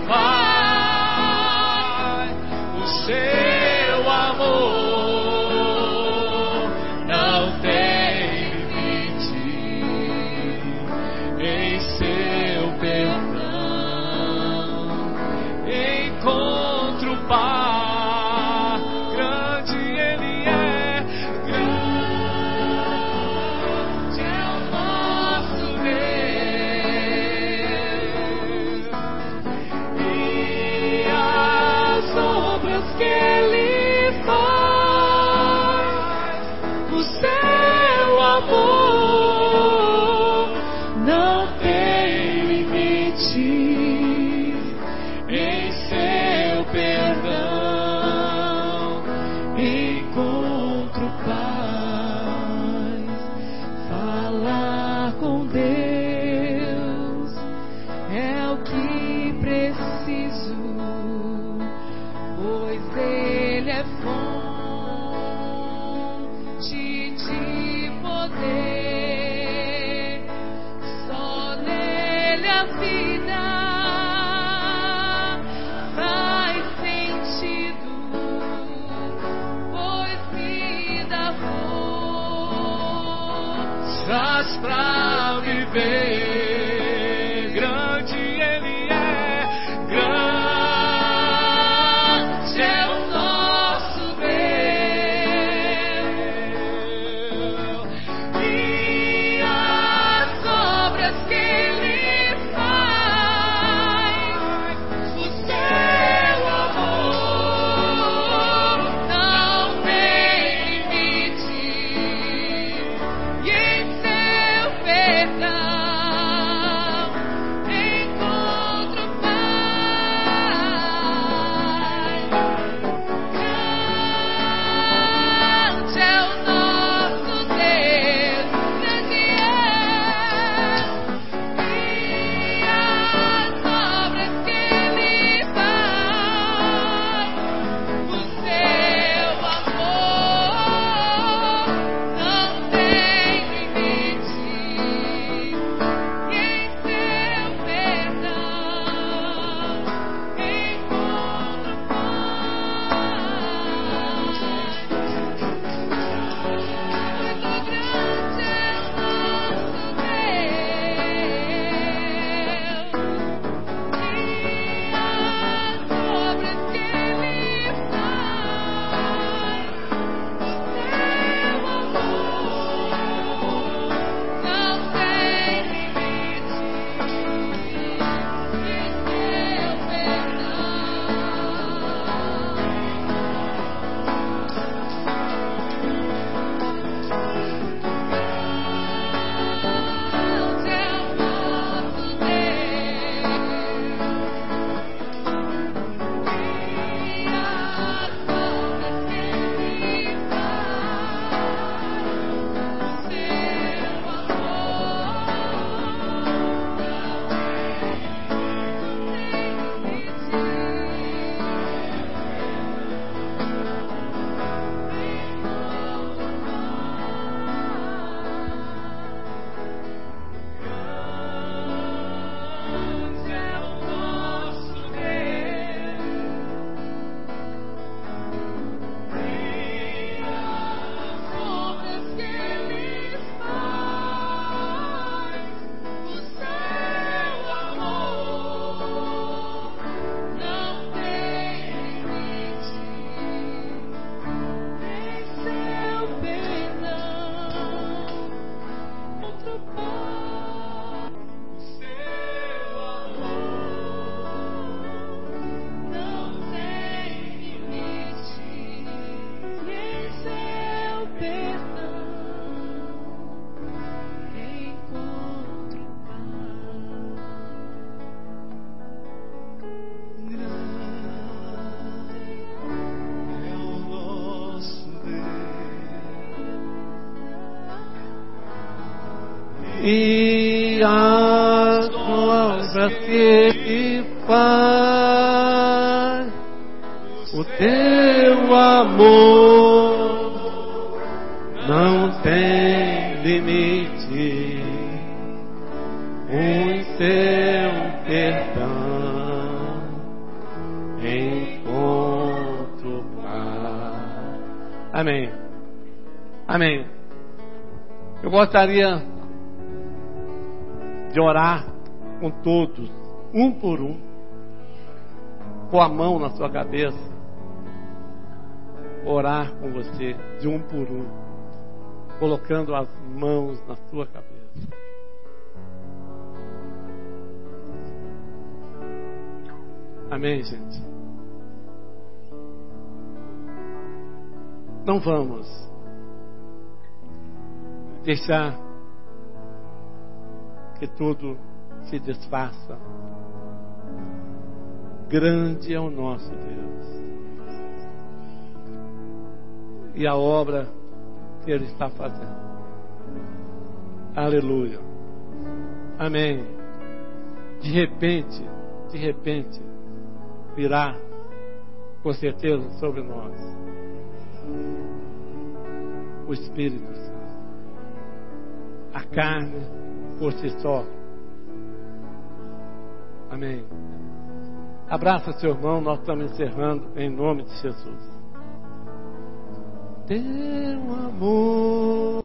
faz, o seu amor não tem limite, em seu perdão encontro paz. Grande Ele é, grande é o nosso Deus e as obras que Ele faz, o seu amor não tem limite, em seu perdão encontro paz. Falar com Deus é o que preciso, pois Ele é fonte de poder. Só nele a vida faz sentido, pois me dá forças pra viver. Grande Ele é, grande é o nosso Deus e as obras que Ele faz, o seu amor não tem limite, e em seu perdão
e as obras que Ele faz. O teu amor não tem limite, o teu perdão encontro paz. Amém. Amém. Eu gostaria de orar com todos, um por um, com a mão na sua cabeça. Orar com você, de um por um, colocando as mãos na sua cabeça. Amém, gente? Não vamos deixar que tudo se desfaça. Grande é o nosso Deus e a obra que Ele está fazendo. Aleluia. Amém. De repente, virá com certeza sobre nós o Espírito Santo. A carne por si só. Amém. Abraça seu irmão, nós estamos encerrando em nome de Jesus. Teu amor